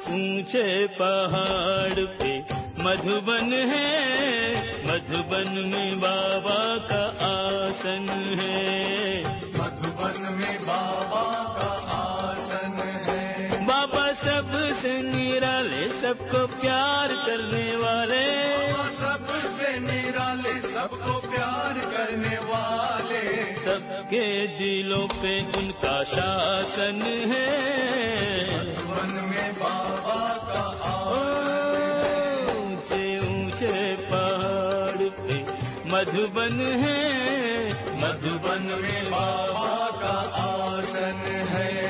ऊंचे पहाड़ पे मधुबन है, मधुबन में बाबा का आसन है, मधुबन में बाबा का आसन है। बाबा सबसे निराले सबको प्यार करने वाले, सबसे निराले सबको प्यार करने वाले, सबके दिलों पे उनका शासन है, मधुबन में बाबा का आसन है। ऊंचे ऊंचे पहाड़ पे मधुबन है, मधुबन में बाबा का आसन है।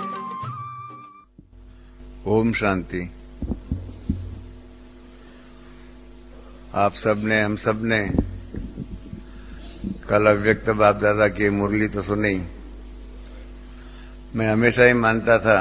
ओम शांति। आप सबने, हम सबने कल अव्यक्त बाप दादा की मुरली तो सुनी। मैं हमेशा ही मानता था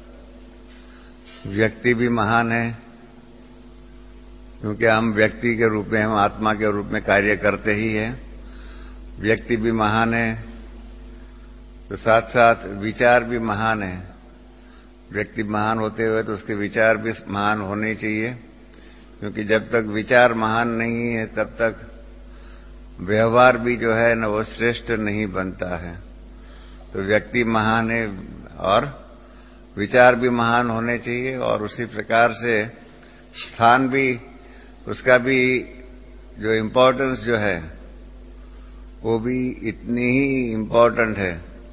व्यक्ति भी महान है, क्योंकि हम व्यक्ति के रूप में, हम आत्मा के रूप में कार्य करते ही हैं। व्यक्ति भी महान है तो साथ साथ विचार भी महान है। व्यक्ति महान होते हुए तो उसके विचार भी महान होने चाहिए, क्योंकि जब तक विचार महान नहीं है तब तक व्यवहार भी जो है न वो श्रेष्ठ नहीं बनता है। तो व्यक्ति महान है और विचार भी महान होने चाहिए, और उसी प्रकार से स्थान भी, उसका भी जो इम्पोर्टेंस जो है वो भी इतनी ही इम्पोर्टेंट है।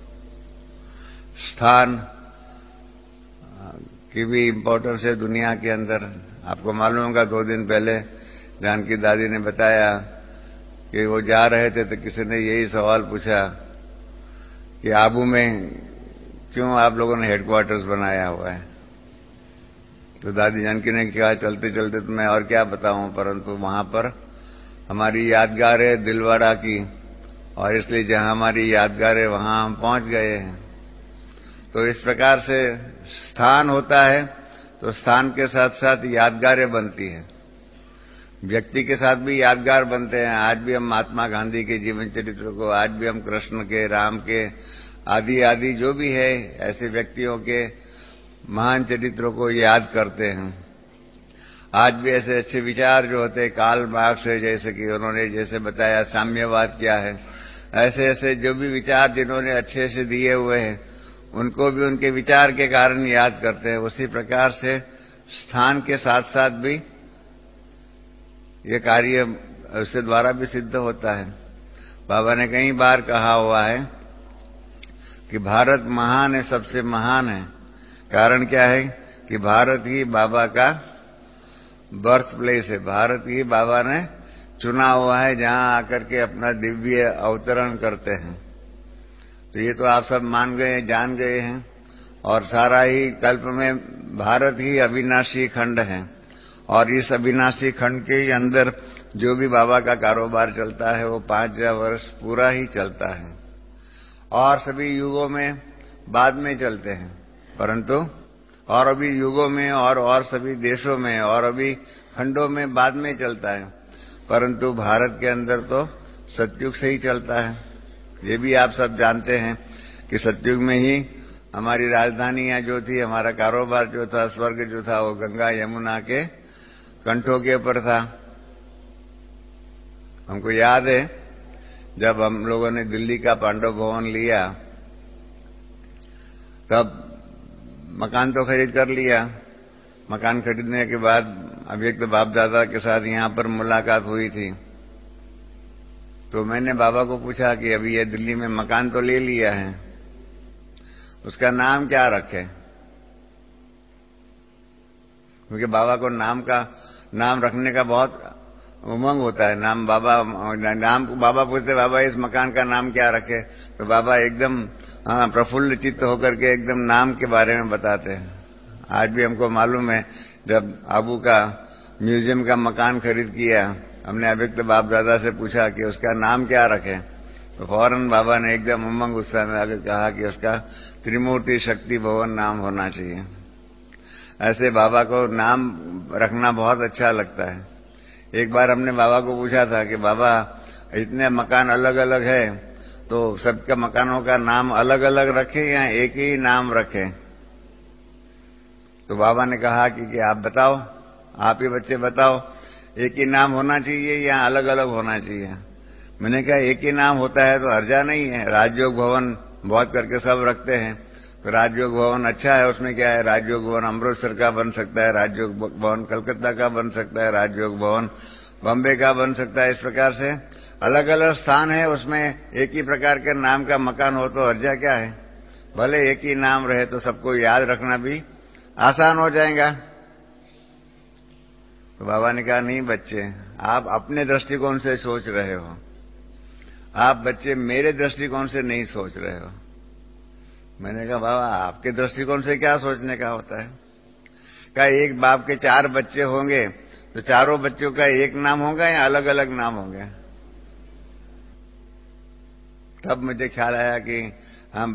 स्थान की भी इम्पोर्टेंस है दुनिया के अंदर। आपको मालूम होगा 2 दिन पहले जानकी दादी ने बताया कि वो जा रहे थे तो किसी ने यही सवाल पूछा कि आबू में क्यों आप लोगों ने हेडक्वार्टर्स बनाया हुआ है। तो दादी जानकी ने कहा चलते चलते तो मैं और क्या बताऊं, परंतु वहां पर हमारी यादगार है दिलवाड़ा की, और इसलिए जहां हमारी यादगार है वहां हम पहुंच गए हैं। तो इस प्रकार से स्थान होता है तो स्थान के साथ साथ यादगारें बनती हैं। व्यक्ति के साथ भी यादगार बनते हैं। आज भी हम महात्मा गांधी के जीवन चरित्र को, आज भी हम कृष्ण के, राम के, आदि आदि जो भी है ऐसे व्यक्तियों के महान चरित्रों को याद करते हैं। आज भी ऐसे अच्छे विचार जो होते हैं, कार्ल मार्क्स है जैसे कि उन्होंने जैसे बताया साम्यवाद क्या है, ऐसे ऐसे जो भी विचार जिन्होंने अच्छे से दिए हुए हैं उनको भी उनके विचार के कारण याद करते हैं। उसी प्रकार से स्थान के साथ साथ भी ये कार्य उसके द्वारा भी सिद्ध होता है। बाबा ने कई बार कहा हुआ है कि भारत महान है, सबसे महान है। कारण क्या है कि भारत ही बाबा का बर्थ प्लेस है। भारत ही बाबा ने चुना हुआ है जहां आकर के अपना दिव्य अवतरण करते हैं। तो ये तो आप सब मान गए, जान गए हैं। और सारा ही कल्प में भारत ही अविनाशी खंड है, और इस अविनाशी खंड के अंदर जो भी बाबा का कारोबार चलता है वो 5000 वर्ष पूरा ही चलता है, और सभी युगों में बाद में चलते हैं, परंतु और अभी युगों में और सभी देशों में और अभी खंडों में बाद में चलता है, परंतु भारत के अंदर तो सतयुग से ही चलता है। ये भी आप सब जानते हैं कि सतयुग में ही हमारी राजधानियां जो थी, हमारा कारोबार जो था, स्वर्ग जो था, वो गंगा यमुना के कंठों के ऊपर था। हमको याद है जब हम लोगों ने दिल्ली का पांडव भवन लिया तब मकान तो खरीद कर लिया। मकान खरीदने के बाद अव्यक्त बाप दादा के साथ यहां पर मुलाकात हुई थी। तो मैंने बाबा को पूछा कि अभी ये दिल्ली में मकान तो ले लिया है, उसका नाम क्या रखे, क्योंकि बाबा को नाम रखने का बहुत उमंग होता है। नाम बाबा पूछते बाबा इस मकान का नाम क्या रखे, तो बाबा एकदम प्रफुल्ल चित्त होकर के एकदम नाम के बारे में बताते हैं। आज भी हमको मालूम है जब आबू का म्यूजियम का मकान खरीद किया, हमने अव्यक्त बाप दादा से पूछा कि उसका नाम क्या रखें, तो फौरन बाबा ने एकदम उमंग उत्साह में आकर कहा कि उसका त्रिमूर्ति शक्ति भवन नाम होना चाहिए। ऐसे बाबा को नाम रखना बहुत अच्छा लगता है। एक बार हमने बाबा को पूछा था कि बाबा इतने मकान अलग अलग है तो सबका मकानों का नाम अलग अलग रखें या एक ही नाम रखें। तो बाबा ने कहा कि आप बताओ, आप ही बच्चे बताओ, एक ही नाम होना चाहिए या अलग अलग होना चाहिए? मैंने कहा एक ही नाम होता है तो हर्जा नहीं है। राजयोग भवन बहुत करके सब रखते हैं, तो राजयोग भवन अच्छा है, उसमें क्या है? राजयोग भवन अमृतसर का बन सकता है, राजयोग भवन कलकत्ता का बन सकता है, राजयोग भवन बॉम्बे का बन सकता है। इस प्रकार से अलग अलग स्थान है, उसमें एक ही प्रकार के नाम का मकान हो तो हर्जा क्या है? भले एक ही नाम रहे तो सबको याद रखना भी आसान हो जाएगा। तो बाबा ने कहा नहीं बच्चे, आप अपने दृष्टिकोण से सोच रहे हो, आप बच्चे मेरे दृष्टिकोण से नहीं सोच रहे हो। मैंने कहा बाबा आपके दृष्टिकोण से क्या सोचने का होता है? कहा एक बाप के 4 बच्चे होंगे तो चारों बच्चों का एक नाम होगा या अलग अलग नाम होंगे? तब मुझे ख्याल आया कि हम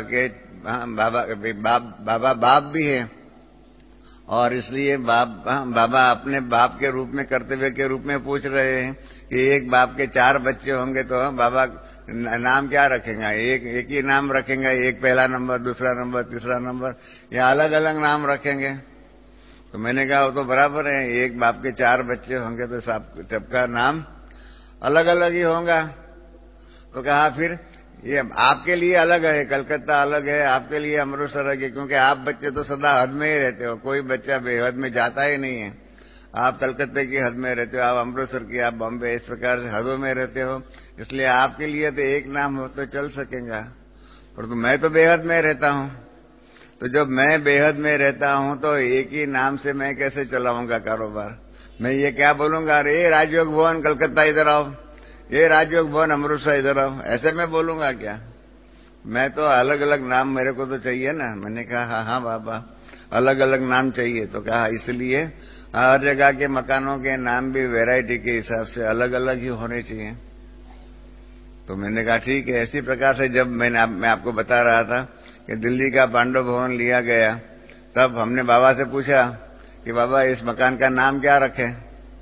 बाबा बाप भी है, और इसलिए बाबा अपने बाप के रूप में, कर्तव्य के रूप में पूछ रहे हैं कि एक बाप के 4 बच्चे होंगे तो बाबा नाम क्या रखेंगे? एक ही नाम रखेंगे, एक पहला नंबर, दूसरा नंबर, तीसरा नंबर, या अलग अलग नाम रखेंगे? तो मैंने कहा वो तो बराबर है, एक बाप के 4 बच्चे होंगे तो सबका नाम अलग अलग ही होगा। तो कहा फिर ये आपके लिए अलग है, कलकत्ता अलग है, आपके लिए अमृतसर अलग है, क्योंकि आप बच्चे तो सदा हद में ही रहते हो, कोई बच्चा बेहद में जाता ही नहीं है। आप कलकत्ते की हद में रहते हो, आप अमृतसर की, आप बॉम्बे, इस प्रकार से हदों में रहते हो, इसलिए आपके लिए तो एक नाम हो तो चल सकेगा। परंतु मैं तो बेहद में रहता हूं, तो जब मैं बेहद में रहता हूं तो एक ही नाम से मैं कैसे चलाऊंगा कारोबार? मैं ये क्या बोलूंगा, अरे राजयोग भवन कलकत्ता इधर आओ, ये राजयोग भवन अमृतसर इधर आओ, ऐसे मैं बोलूंगा क्या? मैं तो अलग अलग नाम मेरे को तो चाहिए ना। मैंने कहा हाँ बाबा अलग अलग नाम चाहिए। तो कहा इसलिए हर जगह के मकानों के नाम भी वैरायटी के हिसाब से अलग अलग ही होने चाहिए। तो मैंने कहा ठीक है। इसी प्रकार से जब मैं आपको बता रहा था कि दिल्ली का पांडव भवन लिया गया, तब हमने बाबा से पूछा कि बाबा इस मकान का नाम क्या रखें?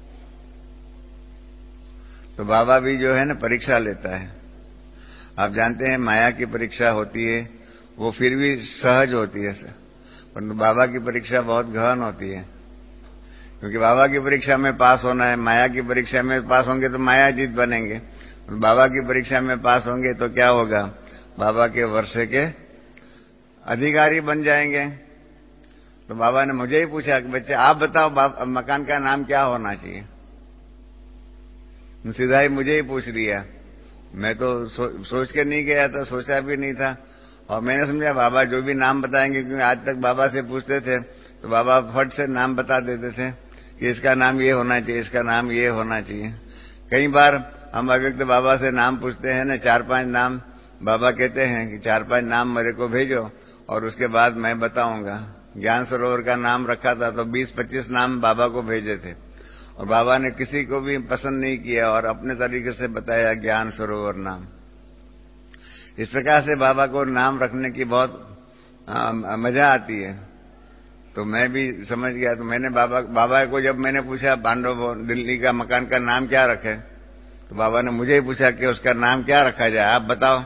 तो बाबा भी जो है ना परीक्षा लेता है। आप जानते हैं माया की परीक्षा होती है, वो फिर भी सहज होती है, परंतु बाबा की परीक्षा बहुत गहन होती है, क्योंकि बाबा की परीक्षा में पास होना है। माया की परीक्षा में पास होंगे तो माया जीत बनेंगे, बाबा की परीक्षा में पास होंगे तो क्या होगा? बाबा के वर्षे के अधिकारी बन जाएंगे। तो बाबा ने मुझे ही पूछा कि बच्चे आप बताओ मकान का नाम क्या होना चाहिए? सीधा ही मुझे ही पूछ लिया। मैं तो सोच के नहीं गया था, सोचा भी नहीं था, और मैंने समझा बाबा जो भी नाम बताएंगे, क्योंकि आज तक बाबा से पूछते थे तो बाबा फट से नाम बता देते थे कि इसका नाम ये होना चाहिए, इसका नाम ये होना चाहिए। कई बार हम अव्यक्त बाबा से नाम पूछते हैं ना, 4-5 नाम, बाबा कहते हैं कि 4-5 नाम मेरे को भेजो और उसके बाद मैं बताऊंगा। ज्ञान सरोवर का नाम रखा था तो 20-25 नाम बाबा को भेजे थे, और बाबा ने किसी को भी पसंद नहीं किया और अपने तरीके से बताया ज्ञान सरोवर नाम। इस प्रकार से बाबा को नाम रखने की बहुत मजा आती है। तो मैं भी समझ गया। तो मैंने बाबा को जब मैंने पूछा पांडव भवन दिल्ली का मकान का नाम क्या रखे, तो बाबा ने मुझे ही पूछा कि उसका नाम क्या रखा जाए, आप बताओ।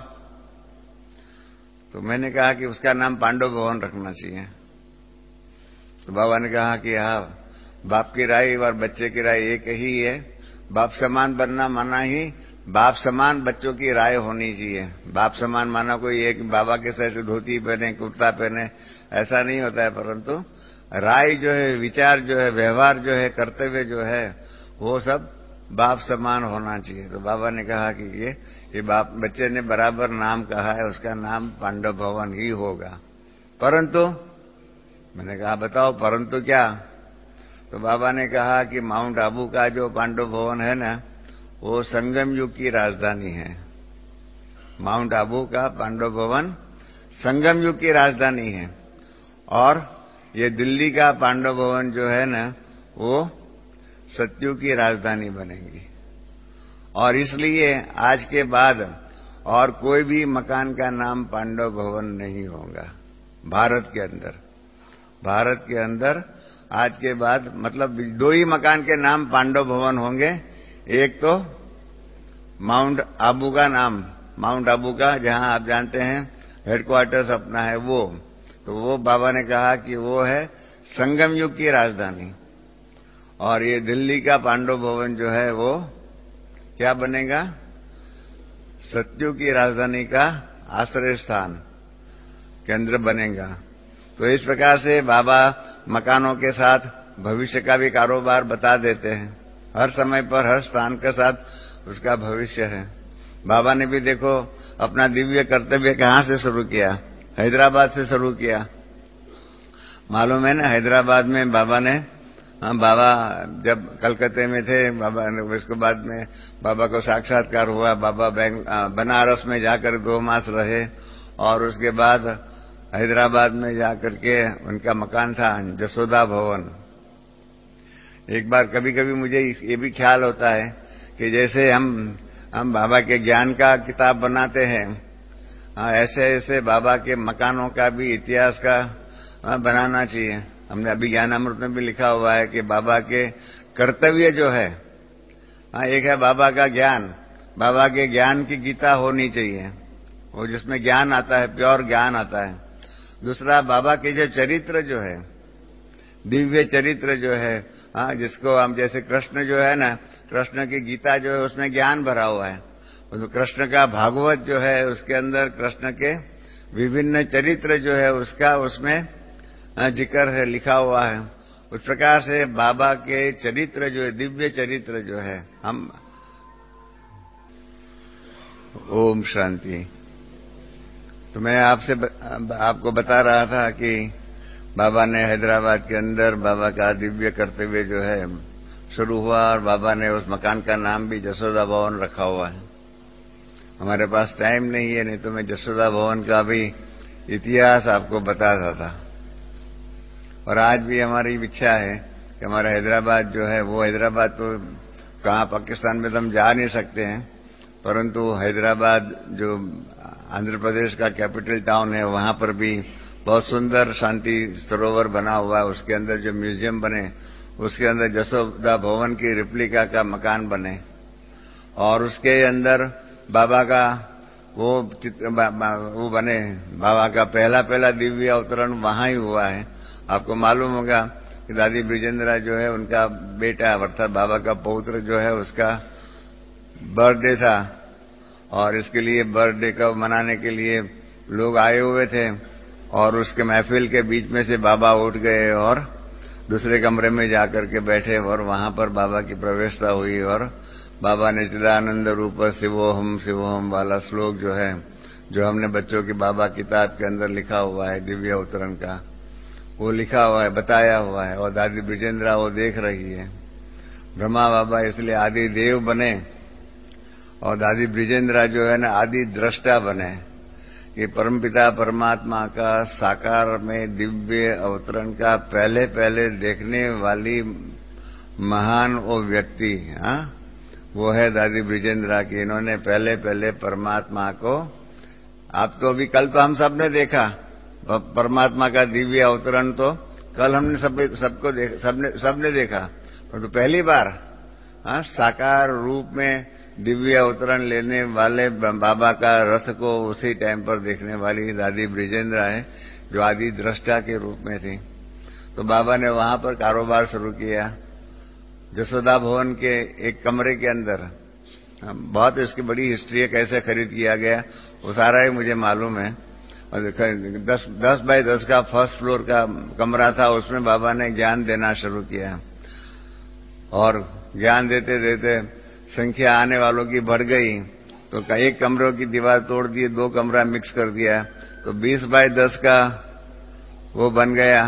तो मैंने कहा कि उसका नाम पांडव भवन रखना चाहिए। तो बाबा ने कहा कि हाँ, बाप की राय और बच्चे की राय एक ही है। बाप समान बनना माना ही बाप समान बच्चों की राय होनी चाहिए। बाप समान माना कोई एक बाबा के साथ धोती पहने, कुर्ता पहने, ऐसा नहीं होता है, परंतु राय जो है, विचार जो है, व्यवहार जो है, कर्तव्य जो है, वो सब बाप समान होना चाहिए। तो बाबा ने कहा कि ये बाप बच्चे ने बराबर नाम कहा है, उसका नाम पांडव भवन ही होगा। परंतु मैंने कहा बताओ परंतु क्या? तो बाबा ने कहा कि माउंट आबू का जो पांडव भवन है ना, वो संगम युग की राजधानी है। माउंट आबू का पांडव भवन संगम युग की राजधानी है, और ये दिल्ली का पांडव भवन जो है ना, वो सतयुग की राजधानी बनेगी। और इसलिए आज के बाद और कोई भी मकान का नाम पांडव भवन नहीं होगा भारत के अंदर। भारत के अंदर आज के बाद मतलब 2 ही मकान के नाम पांडव भवन होंगे। एक तो माउंट आबू का नाम, माउंट आबू का जहां आप जानते हैं हेडक्वार्टर्स अपना है वो, तो वो बाबा ने कहा कि वो है संगम युग की राजधानी। और ये दिल्ली का पांडव भवन जो है वो क्या बनेगा? सतयुग की राजधानी का आश्रय स्थान, केंद्र बनेगा। तो इस प्रकार से बाबा मकानों के साथ भविष्य का भी कारोबार बता देते हैं। हर समय पर हर स्थान के साथ उसका भविष्य है। बाबा ने भी देखो अपना दिव्य कर्तव्य कहाँ से शुरू किया? हैदराबाद से शुरू किया। मालूम है ना, हैदराबाद में बाबा ने, बाबा जब कलकत्ते में थे, बाबा ने उसके बाद में बाबा को साक्षात्कार हुआ। बाबा बनारस में जाकर 2 मास रहे और उसके बाद हैदराबाद में जाकर के उनका मकान था जसोदा भवन। एक बार कभी कभी मुझे ये भी ख्याल होता है कि जैसे हम बाबा के ज्ञान का किताब बनाते हैं, ऐसे ऐसे बाबा के मकानों का भी इतिहास का बनाना चाहिए। हमने अभी ज्ञानामृत में भी लिखा हुआ है कि बाबा के कर्तव्य जो है, एक है बाबा का ज्ञान, बाबा के ज्ञान की गीता होनी चाहिए, वो जिसमें ज्ञान आता है, प्योर ज्ञान आता है। दूसरा बाबा के जो चरित्र जो है, दिव्य चरित्र जो है, जिसको हम जैसे कृष्ण जो है ना, कृष्ण की गीता जो है उसमें ज्ञान भरा हुआ है। तो कृष्ण का भागवत जो है उसके अंदर कृष्ण के विभिन्न चरित्र जो है उसका उसमें जिक्र है, लिखा हुआ है। उस प्रकार से बाबा के चरित्र जो है, दिव्य चरित्र जो है, हम ओम शांति। तो मैं आपको बता रहा था कि बाबा ने हैदराबाद के अंदर बाबा का दिव्य कर्तव्य जो है शुरू हुआ और बाबा ने उस मकान का नाम भी जसोदा भवन रखा हुआ है। हमारे पास टाइम नहीं है, नहीं तो मैं जसोदा भवन का भी इतिहास आपको बताता था। और आज भी हमारी इच्छा है कि हमारा हैदराबाद जो है, वो हैदराबाद तो कहाँ पाकिस्तान में तो हम जा नहीं सकते हैं, परंतु हैदराबाद जो आंध्र प्रदेश का कैपिटल टाउन है, वहां पर भी बहुत सुंदर शांति सरोवर बना हुआ है। उसके अंदर जो म्यूजियम बने, उसके अंदर जसोदा भवन की रिप्लिका का मकान बने और उसके अंदर बाबा का वो बने। बाबा का पहला दिव्य अवतरण वहां ही हुआ है। आपको मालूम होगा कि दादी ब्रिजेंद्रा जो है उनका बेटा अर्थात बाबा का पौत्र जो है, उसका बर्थडे था और इसके लिए बर्थडे का मनाने के लिए लोग आए हुए थे और उसके महफिल के बीच में से बाबा उठ गए और दूसरे कमरे में जाकर के बैठे और वहां पर बाबा की प्रवेशता हुई और बाबा ने चिदानंद रूप शिवोहम वाला श्लोक जो है, जो हमने बच्चों की बाबा किताब के अंदर लिखा हुआ है दिव्य अवतरण का, वो लिखा हुआ है, बताया हुआ है। और दादी ब्रिजेंद्रा वो देख रही है। ब्रह्मा बाबा इसलिए आदि देव बने और दादी ब्रिजेंद्रा जो है ना आदि दृष्टा बने कि परमपिता परमात्मा का साकार में दिव्य अवतरण का पहले देखने वाली महान वो व्यक्ति, वो है दादी ब्रिजेंद्रा की। इन्होंने पहले परमात्मा को, आप तो अभी कल तो हम सब ने देखा परमात्मा का दिव्य अवतरण, तो कल हमने सबने देखा, परंतु पहली बार साकार रूप में दिव्य अवतरण लेने वाले बाबा का रथ को उसी टाइम पर देखने वाली दादी ब्रिजेंद्रा है, जो आदि दृष्टा के रूप में थी। तो बाबा ने वहां पर कारोबार शुरू किया जसोदा भवन के एक कमरे के अंदर। बहुत इसकी बड़ी हिस्ट्री है, कैसे खरीद किया गया वो सारा ही मुझे मालूम है। और 10 बाय 10 का फर्स्ट फ्लोर का कमरा था, उसमें बाबा ने ज्ञान देना शुरू किया और ज्ञान देते देते संख्या आने वालों की बढ़ गई, तो एक कमरों की दीवार तोड़ दी, 2 कमरा मिक्स कर दिया, तो 20 बाय 10 का वो बन गया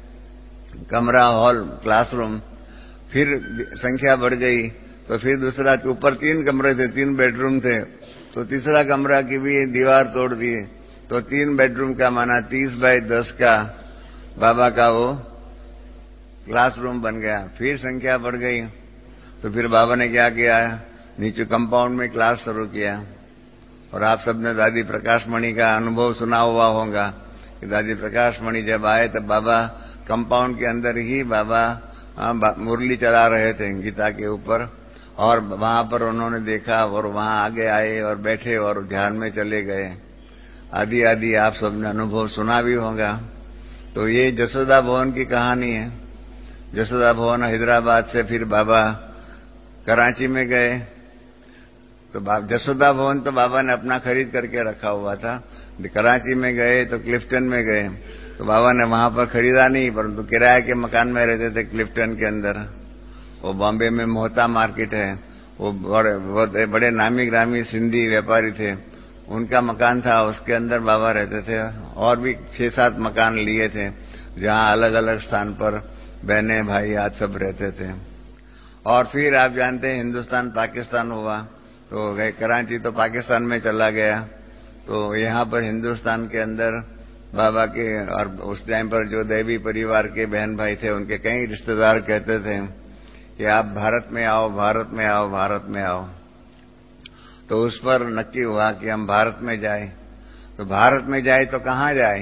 कमरा, हॉल, क्लासरूम। फिर संख्या बढ़ गई तो फिर दूसरा, ऊपर 3 कमरे थे, 3 बेडरूम थे, तो तीसरा कमरा की भी दीवार तोड़ दी, तो 3 बेडरूम का माना 30 बाय 10 का बाबा का वो क्लासरूम बन गया। फिर संख्या बढ़ गई तो फिर बाबा ने क्या किया, नीचे कंपाउंड में क्लास शुरू किया। और आप सबने दादी प्रकाश मणि का अनुभव सुना हुआ होगा कि दादी प्रकाश मणि जब आए तब बाबा कंपाउंड के अंदर ही बाबा मुरली चला रहे थे गीता के ऊपर, और वहां पर उन्होंने देखा और वहां आगे आए और बैठे और ध्यान में चले गए। आदि आप सबने अनुभव सुना भी होगा। तो ये जसोदा भवन की कहानी है। जसोदा भवन हैदराबाद से फिर बाबा कराची में गए। तो जसोदा भवन तो बाबा ने अपना खरीद करके रखा हुआ था। कराची में गए तो क्लिफ्टन में गए, तो बाबा ने वहां पर खरीदा नहीं, परंतु किराए के मकान में रहते थे क्लिफ्टन के अंदर। वो बॉम्बे में मोहता मार्केट है, वो बड़े नामी ग्रामी सिंधी व्यापारी थे, उनका मकान था, उसके अंदर बाबा रहते थे। और भी 6-7 मकान लिए थे जहां अलग अलग स्थान पर बहनें भाई आज सब रहते थे। और फिर आप जानते हैं हिंदुस्तान पाकिस्तान हुआ, तो गए कराची तो पाकिस्तान में चला गया। तो यहाँ पर हिंदुस्तान के अंदर बाबा के और उस टाइम पर जो देवी परिवार के बहन भाई थे उनके कई रिश्तेदार कहते थे कि आप भारत में आओ, भारत में आओ, भारत में आओ। तो उस पर नक्की हुआ कि हम भारत में जाए। तो भारत में जाए तो कहाँ जाए?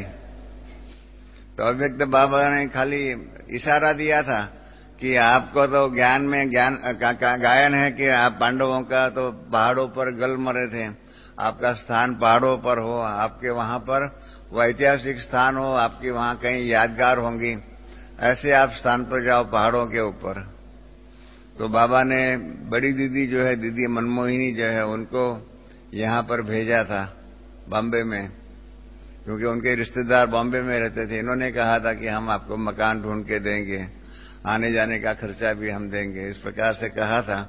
तो अव्यक्त बाबा ने खाली इशारा दिया था कि आपको तो ज्ञान में गायन है कि आप पांडवों का तो पहाड़ों पर गल मरे थे, आपका स्थान पहाड़ों पर हो, आपके वहां पर वो ऐतिहासिक स्थान हो, आपकी वहां कहीं यादगार होंगी, ऐसे आप स्थान पर जाओ पहाड़ों के ऊपर। तो बाबा ने बड़ी दीदी जो है, दीदी मनमोहिनी जो है, उनको यहां पर भेजा था बॉम्बे में, क्योंकि उनके रिश्तेदार बॉम्बे में रहते थे। इन्होंने कहा था कि हम आपको मकान ढूंढ के देंगे, आने जाने का खर्चा भी हम देंगे, इस प्रकार से कहा था।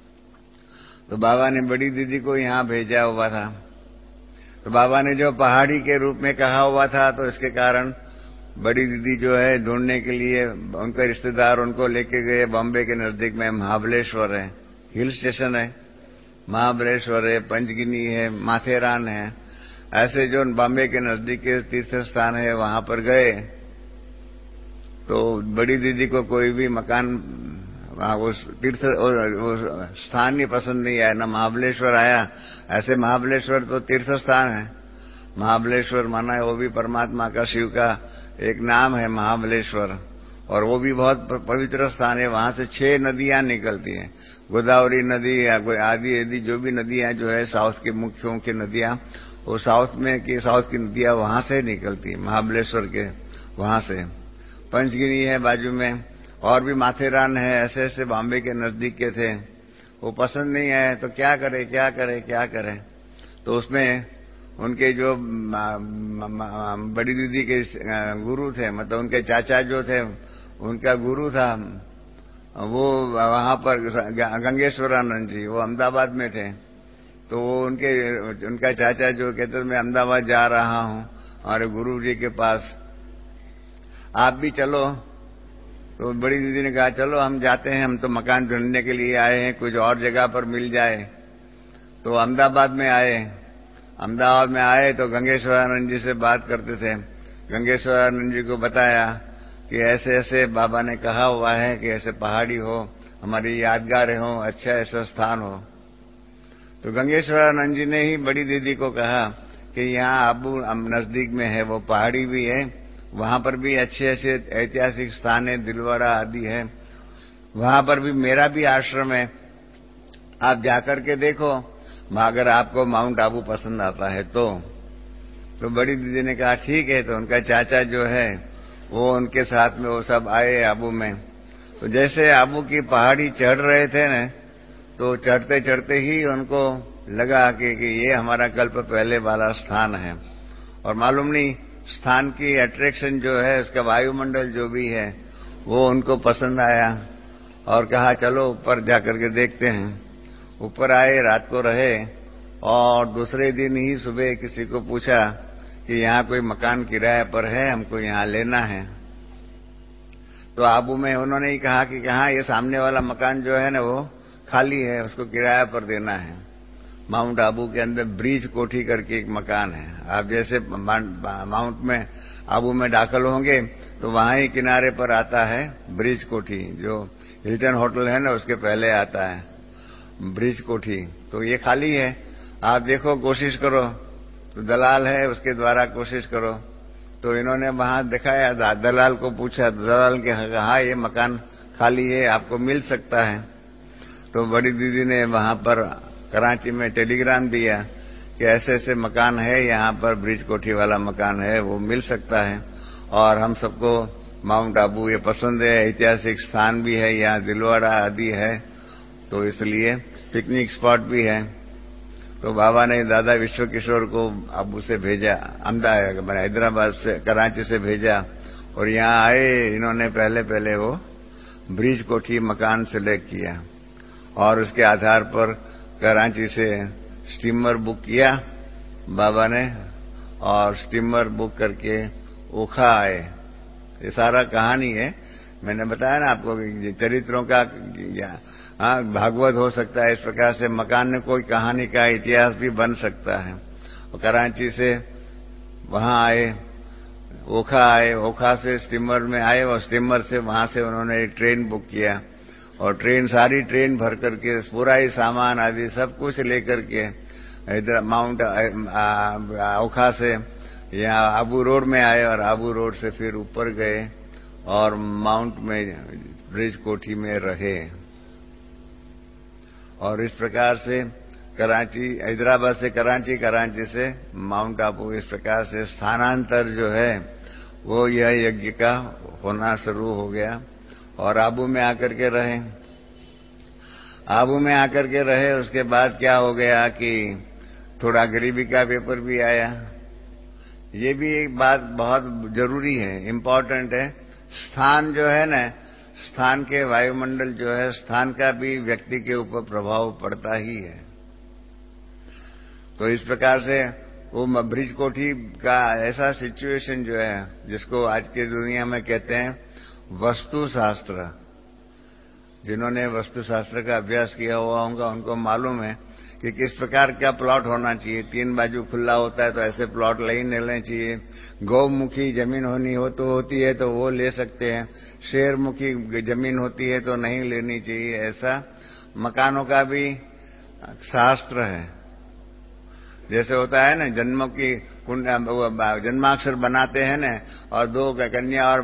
तो बाबा ने बड़ी दीदी को यहां भेजा हुआ था। तो बाबा ने जो पहाड़ी के रूप में कहा हुआ था, तो इसके कारण बड़ी दीदी जो है ढूंढने के लिए उनके रिश्तेदार उनको लेके गए। बॉम्बे के नजदीक में महाबलेश्वर है, हिल स्टेशन है, महाबलेश्वर है, पंचगिनी है, माथेरान है, ऐसे जो बॉम्बे के नजदीक के तीर्थ स्थान है वहां पर गए। तो बड़ी दीदी को कोई भी मकान उस तीर्थ स्थान ही पसंद नहीं आया, न महाबलेश्वर आया। ऐसे महाबलेश्वर तो तीर्थ स्थान है, महाबलेश्वर माना है वो भी परमात्मा का, शिव का एक नाम है महाबलेश्वर, और वो भी बहुत पवित्र स्थान है। वहां से 6 नदियां निकलती हैं, गोदावरी नदी आदि जो भी नदियां जो है साउथ की मुख्य नदियां, वो साउथ की नदियां वहां से निकलती है, महाबलेश्वर के वहां से। पंचगिनी है बाजू में, और भी माथेरान है, ऐसे ऐसे बॉम्बे के नजदीक के थे। वो पसंद नहीं आए तो क्या करे। तो उसमें उनके जो बड़ी दीदी के गुरु थे, मतलब उनके चाचा जो थे, उनका गुरु था वो वहां पर गंगेश्वरानंद जी, वो अहमदाबाद में थे। तो वो उनका चाचा जो कहते मैं अहमदाबाद जा रहा हूं हमारे गुरु जी के पास, आप भी चलो। तो बड़ी दीदी ने कहा चलो हम जाते हैं, हम तो मकान ढूंढने के लिए आए हैं, कुछ और जगह पर मिल जाए। तो अहमदाबाद में आए तो गंगेश्वरानंद जी से बात करते थे। गंगेश्वरानंद जी को बताया कि ऐसे ऐसे बाबा ने कहा हुआ है कि ऐसे पहाड़ी हो, हमारी यादगार हो, अच्छा ऐसा स्थान हो। तो गंगेश्वरानंद जी ने ही बड़ी दीदी को कहा कि यहाँ आबू नजदीक में है, वो पहाड़ी भी है, वहां पर भी अच्छे अच्छे ऐतिहासिक स्थान है, दिलवाड़ा आदि है, वहां पर भी मेरा भी आश्रम है, आप जाकर के देखो, अगर आपको माउंट आबू पसंद आता है तो बड़ी दीदी ने कहा ठीक है। तो उनका चाचा जो है वो उनके साथ में वो सब आए आबू में। तो जैसे आबू की पहाड़ी चढ़ रहे थे न, तो चढ़ते चढ़ते ही उनको लगा कि ये हमारा कल्प पहले वाला स्थान है। और मालूम नहीं स्थान की अट्रैक्शन जो है, उसका वायुमंडल जो भी है, वो उनको पसंद आया और कहा चलो ऊपर जाकर के देखते हैं। ऊपर आए, रात को रहे, और दूसरे दिन ही सुबह किसी को पूछा कि यहाँ कोई मकान किराए पर है, हमको यहाँ लेना है। तो आबू में उन्होंने ही कहा कि हाँ ये सामने वाला मकान जो है ना वो खाली है, उसको किराया पर देना है। माउंट आबू के अंदर ब्रिज कोठी करके एक मकान है। आप जैसे माउंट में आबू में दाखिल होंगे तो वहां ही किनारे पर आता है ब्रिज कोठी, जो हिल्टन होटल है ना उसके पहले आता है ब्रिज कोठी। तो ये खाली है, आप देखो, कोशिश करो। तो दलाल है, उसके द्वारा कोशिश करो। तो इन्होंने वहां दिखाया, दलाल को पूछा, दलाल के कहा ये मकान खाली है, आपको मिल सकता है। तो बड़ी दीदी ने वहां पर कराची में टेलीग्राम दिया कि ऐसे ऐसे मकान है, यहाँ पर ब्रिज कोठी वाला मकान है, वो मिल सकता है। और हम सबको माउंट आबू ये पसंद है, ऐतिहासिक स्थान भी है, यहाँ दिलवाड़ा आदि है, तो इसलिए पिकनिक स्पॉट भी है। तो बाबा ने दादा विश्व किशोर को आबू से भेजा, हैदराबाद से, कराची से भेजा, और यहाँ आए। इन्होंने पहले वो ब्रिज कोठी मकान सिलेक्ट किया और उसके आधार पर कराची से स्टीमर बुक किया बाबा ने, और स्टीमर बुक करके ओखा आए। ये सारा कहानी है, मैंने बताया ना आपको चरित्रों का, हाँ भागवत हो सकता है। इस प्रकार से मकान में कोई कहानी का इतिहास भी बन सकता है। और कराची से वहां आए, ओखा आए, ओखा से स्टीमर में आए, और स्टीमर से वहां से उन्होंने एक ट्रेन बुक किया, और सारी ट्रेन भर करके पूरा ही सामान आदि सब कुछ लेकर के माउंट ओखा से यहाँ आबू रोड में आए, और आबू रोड से फिर ऊपर गए और माउंट में ब्रिज कोठी में रहे। और इस प्रकार से कराची, हैदराबाद से कराची, कराची से माउंट आबू, इस प्रकार से स्थानांतर जो है वो यह यज्ञ का होना शुरू हो गया। और आबू में आकर के रहे, आबू में आकर के रहे। उसके बाद क्या हो गया कि थोड़ा गरीबी का पेपर भी आया। ये भी एक बात बहुत जरूरी है, इम्पोर्टेंट है। स्थान जो है ना, स्थान के वायुमंडल जो है, स्थान का भी व्यक्ति के ऊपर प्रभाव पड़ता ही है। तो इस प्रकार से वो ब्रिज कोठी का ऐसा सिचुएशन जो है, जिसको आज की दुनिया में कहते हैं वस्तु शास्त्र, जिन्होंने वस्तु शास्त्र का अभ्यास किया हुआ होगा उनको मालूम है कि किस प्रकार का प्लॉट होना चाहिए। 3 बाजू खुला होता है तो ऐसे प्लॉट नहीं लेने चाहिए। गौमुखी जमीन होनी हो तो होती है तो वो ले सकते हैं, शेरमुखी जमीन होती है तो नहीं लेनी चाहिए। ऐसा मकानों का भी शास्त्र है। जैसे होता है ना, जन्मों की जन्माक्षर बनाते हैं ना, और 2 कन्या और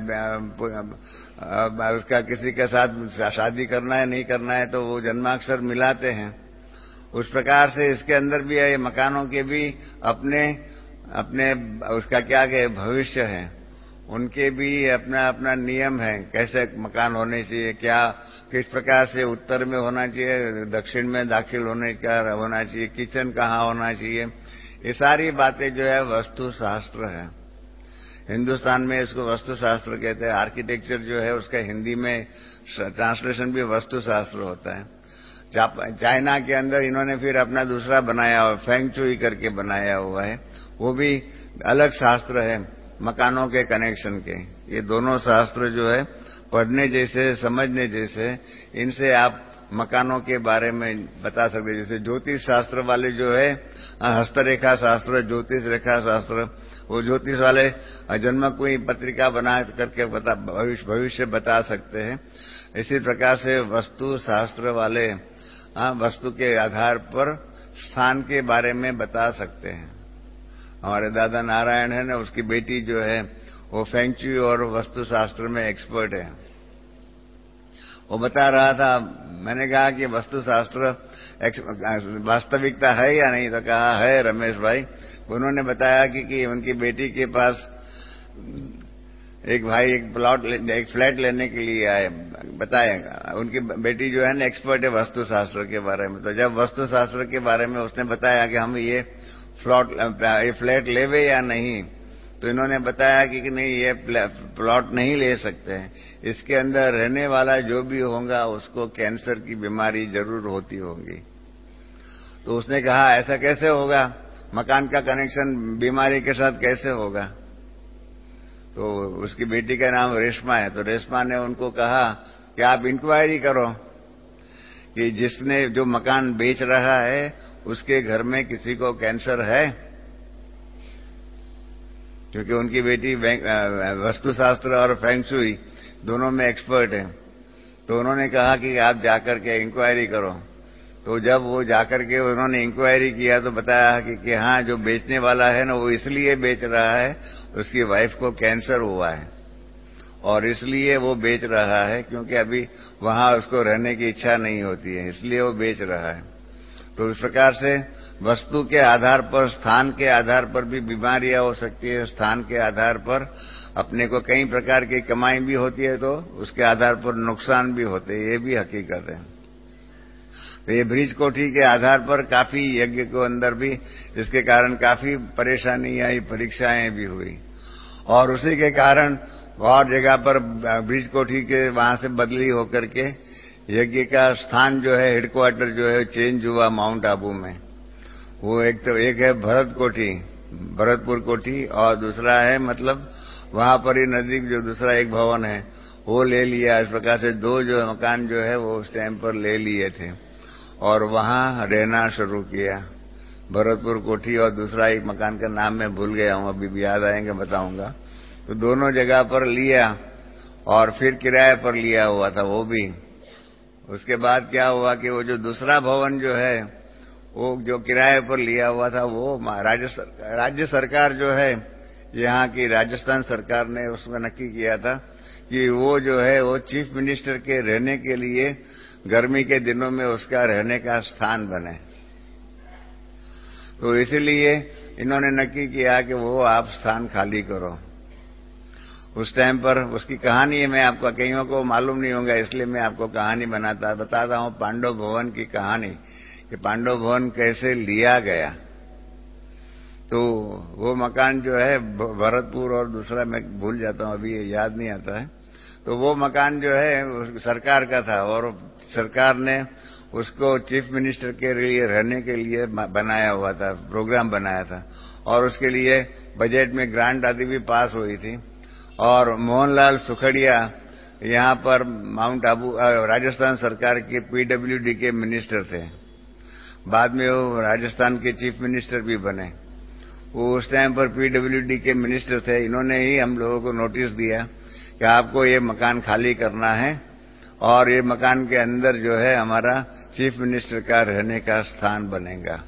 उसका किसी के साथ शादी करना है नहीं करना है तो वो जन्माक्षर मिलाते हैं। उस प्रकार से इसके अंदर भी है, मकानों के भी अपने अपने उसका क्या कहे भविष्य है, उनके भी अपना अपना नियम है, कैसे मकान होने चाहिए, क्या किस प्रकार से उत्तर में होना चाहिए, दक्षिण में दाखिल होना चाहिए, किचन कहाँ होना चाहिए। ये सारी बातें जो है वस्तु शास्त्र है। हिंदुस्तान में इसको वस्तु शास्त्र कहते हैं। आर्किटेक्चर जो है उसका हिंदी में ट्रांसलेशन भी वस्तु शास्त्र होता है। चाइना के अंदर इन्होंने फिर अपना दूसरा बनाया हुआ, फेंग शुई करके बनाया हुआ है, वो भी अलग शास्त्र है मकानों के कनेक्शन के। ये दोनों शास्त्र जो है पढ़ने जैसे, समझने जैसे, इनसे आप मकानों के बारे में बता सकते। जैसे ज्योतिष शास्त्र वाले जो है, हस्तरेखा शास्त्र, ज्योतिष रेखा शास्त्र, वो ज्योतिष वाले जन्म कोई पत्रिका बना करके भविष्य बता सकते हैं। इसी प्रकार से वस्तु शास्त्र वाले वस्तु के आधार पर स्थान के बारे में बता सकते हैं। हमारे दादा नारायण है ना, उसकी बेटी जो है वो फेंग शुई और वस्तु शास्त्र में एक्सपर्ट है। वो बता रहा था, मैंने कहा कि वस्तु शास्त्र वास्तविकता है या नहीं, तो कहा है रमेश भाई। उन्होंने बताया कि उनकी बेटी के पास एक भाई एक फ्लैट लेने के लिए आए, बताएगा। उनकी बेटी जो है ना एक्सपर्ट है वस्तु शास्त्र के बारे में। तो जब वस्तु शास्त्र के बारे में उसने बताया कि हम ये फ्लैट लेवे या नहीं, तो इन्होंने बताया कि नहीं, ये प्लॉट नहीं ले सकते हैं, इसके अंदर रहने वाला जो भी होगा उसको कैंसर की बीमारी जरूर होती होगी। तो उसने कहा ऐसा कैसे होगा, मकान का कनेक्शन बीमारी के साथ कैसे होगा। तो उसकी बेटी का नाम रेशमा है। तो रेशमा ने उनको कहा कि आप इंक्वायरी करो कि जिसने जो मकान बेच रहा है उसके घर में किसी को कैंसर है, क्योंकि उनकी बेटी वस्तुशास्त्र और फेंग शुई दोनों में एक्सपर्ट है। तो उन्होंने कहा कि आप जाकर के इंक्वायरी करो। तो जब वो जाकर के उन्होंने इंक्वायरी किया तो बताया कि हाँ, जो बेचने वाला है ना वो इसलिए बेच रहा है, उसकी वाइफ को कैंसर हुआ है और इसलिए वो बेच रहा है, क्योंकि अभी वहां उसको रहने की इच्छा नहीं होती है, इसलिए वो बेच रहा है। तो इस प्रकार से वस्तु के आधार पर, स्थान के आधार पर भी बीमारियां हो सकती है, स्थान के आधार पर अपने को कई प्रकार की कमाई भी होती है, तो उसके आधार पर नुकसान भी होते हैं, ये भी हकीकत है। तो ये ब्रिज कोठी के आधार पर काफी यज्ञ को अंदर भी, इसके कारण काफी परेशानी आई, परीक्षाएं भी हुई, और उसी के कारण और जगह पर ब्रिज कोठी के वहां से बदली होकर के यज्ञ का स्थान जो है, हेडक्वार्टर जो है, चेंज हुआ माउंट आबू में। वो एक है भरत कोठी, भरतपुर कोठी, और दूसरा है मतलब वहां पर ही नजदीक जो दूसरा एक भवन है वो ले लिया। इस प्रकार से दो जो मकान जो है वो उस टाइम पर ले लिए थे और वहां रहना शुरू किया। भरतपुर कोठी और दूसरा एक मकान का नाम मैं भूल गया हूं, अभी भी याद आएंगे बताऊंगा। तो दोनों जगह पर लिया और फिर किराए पर लिया हुआ था वो भी। उसके बाद क्या हुआ कि वो जो दूसरा भवन जो है वो जो किराए पर लिया हुआ था वो राज्य सरकार जो है, यहाँ की राजस्थान सरकार ने उसको नक्की किया था कि वो जो है वो चीफ मिनिस्टर के रहने के लिए गर्मी के दिनों में उसका रहने का स्थान बने। तो इसीलिए इन्होंने नक्की किया कि वो आप स्थान खाली करो। उस टाइम पर उसकी कहानी मैं आपको, कईयों को मालूम नहीं होगा इसलिए मैं आपको कहानी बताता हूं, पांडव भवन की कहानी कि पांडव भवन कैसे लिया गया। तो वो मकान जो है भरतपुर और दूसरा मैं भूल जाता हूं, अभी याद नहीं आता है। तो वो मकान जो है सरकार का था और सरकार ने उसको चीफ मिनिस्टर के लिए रहने के लिए बनाया हुआ था, प्रोग्राम बनाया था, और उसके लिए बजट में ग्रांट आदि भी पास हुई थी। और मोहनलाल सुखड़िया यहाँ पर माउंट आबू राजस्थान सरकार के पीडब्ल्यूडी के मिनिस्टर थे, बाद में वो राजस्थान के चीफ मिनिस्टर भी बने। वो उस टाइम पर पीडब्ल्यूडी के मिनिस्टर थे। इन्होंने ही हम लोगों को नोटिस दिया कि आपको ये मकान खाली करना है और ये मकान के अंदर जो है हमारा चीफ मिनिस्टर का रहने का स्थान बनेगा।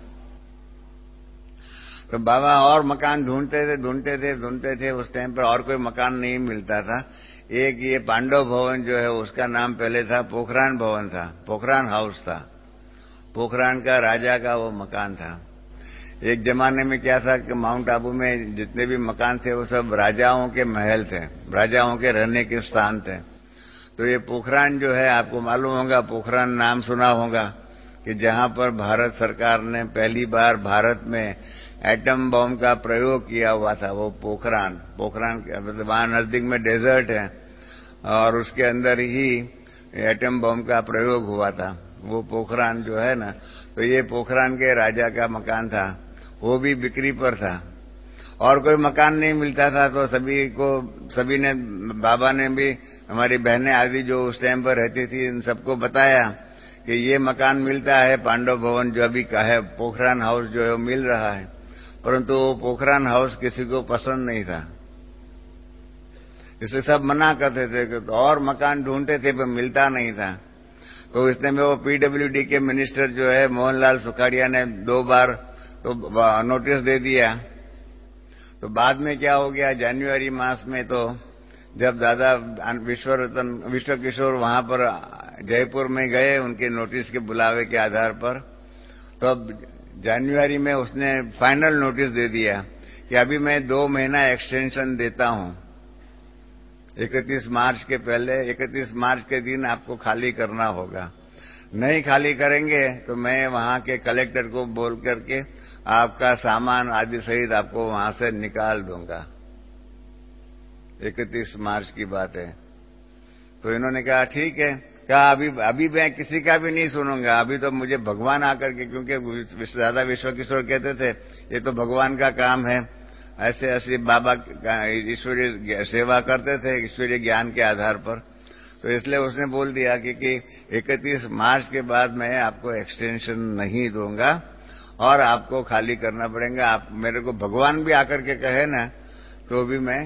तो बाबा और मकान ढूंढते थे। उस टाइम पर और कोई मकान नहीं मिलता था। एक ये पांडव भवन जो है उसका नाम पहले था पोखरान भवन था, पोखरान हाउस था, पोखरान का राजा का वो मकान था। एक जमाने में क्या था कि माउंट आबू में जितने भी मकान थे वो सब राजाओं के महल थे, राजाओं के रहने के स्थान थे। तो ये पोखरान जो है, आपको मालूम होगा, पोखरान नाम सुना होगा कि जहां पर भारत सरकार ने पहली बार भारत में एटम बम का प्रयोग किया हुआ था, वो पोखरान मतलब वहां नजदीक में डेजर्ट है और उसके अंदर ही एटम बम का प्रयोग हुआ था, वो पोखरान जो है ना। तो ये पोखरान के राजा का मकान था, वो भी बिक्री पर था और कोई मकान नहीं मिलता था। तो सभी ने, बाबा ने भी, हमारी बहनें आदि जो उस टाइम पर रहती थी, इन सबको बताया कि ये मकान मिलता है, पांडव भवन जो अभी का है, पोखरान हाउस जो है वो मिल रहा है। परंतु वो पोखरान हाउस किसी को पसंद नहीं था, इसलिए सब मना करते थे कि और मकान ढूंढते थे पर मिलता नहीं था। तो इसने में वो पीडब्ल्यूडी के मिनिस्टर जो है मोहनलाल सुखाड़िया ने 2 बार तो नोटिस दे दिया। तो बाद में क्या हो गया, जनवरी मास में तो जब दादा विश्व किशोर वहां पर जयपुर में गए उनके नोटिस के बुलावे के आधार पर, तो अब जनवरी में उसने फाइनल नोटिस दे दिया कि अभी मैं 2 महीना एक्सटेंशन देता हूं, 31 मार्च के पहले, 31 मार्च के दिन आपको खाली करना होगा। नहीं खाली करेंगे तो मैं वहां के कलेक्टर को बोल करके आपका सामान आदि सहित आपको वहां से निकाल दूंगा। 31 मार्च की बात है। तो इन्होंने कहा ठीक है, कहा अभी मैं किसी का भी नहीं सुनूंगा, अभी तो मुझे भगवान आकर के, क्योंकि दादा विश्व किशोर कहते थे ये तो भगवान का काम है, ऐसे बाबा ईश्वरीय सेवा करते थे ईश्वरीय ज्ञान के आधार पर। तो इसलिए उसने बोल दिया कि 31 मार्च के बाद मैं आपको एक्सटेंशन नहीं दूंगा और आपको खाली करना पड़ेगा। आप मेरे को भगवान भी आकर के कहे ना तो भी मैं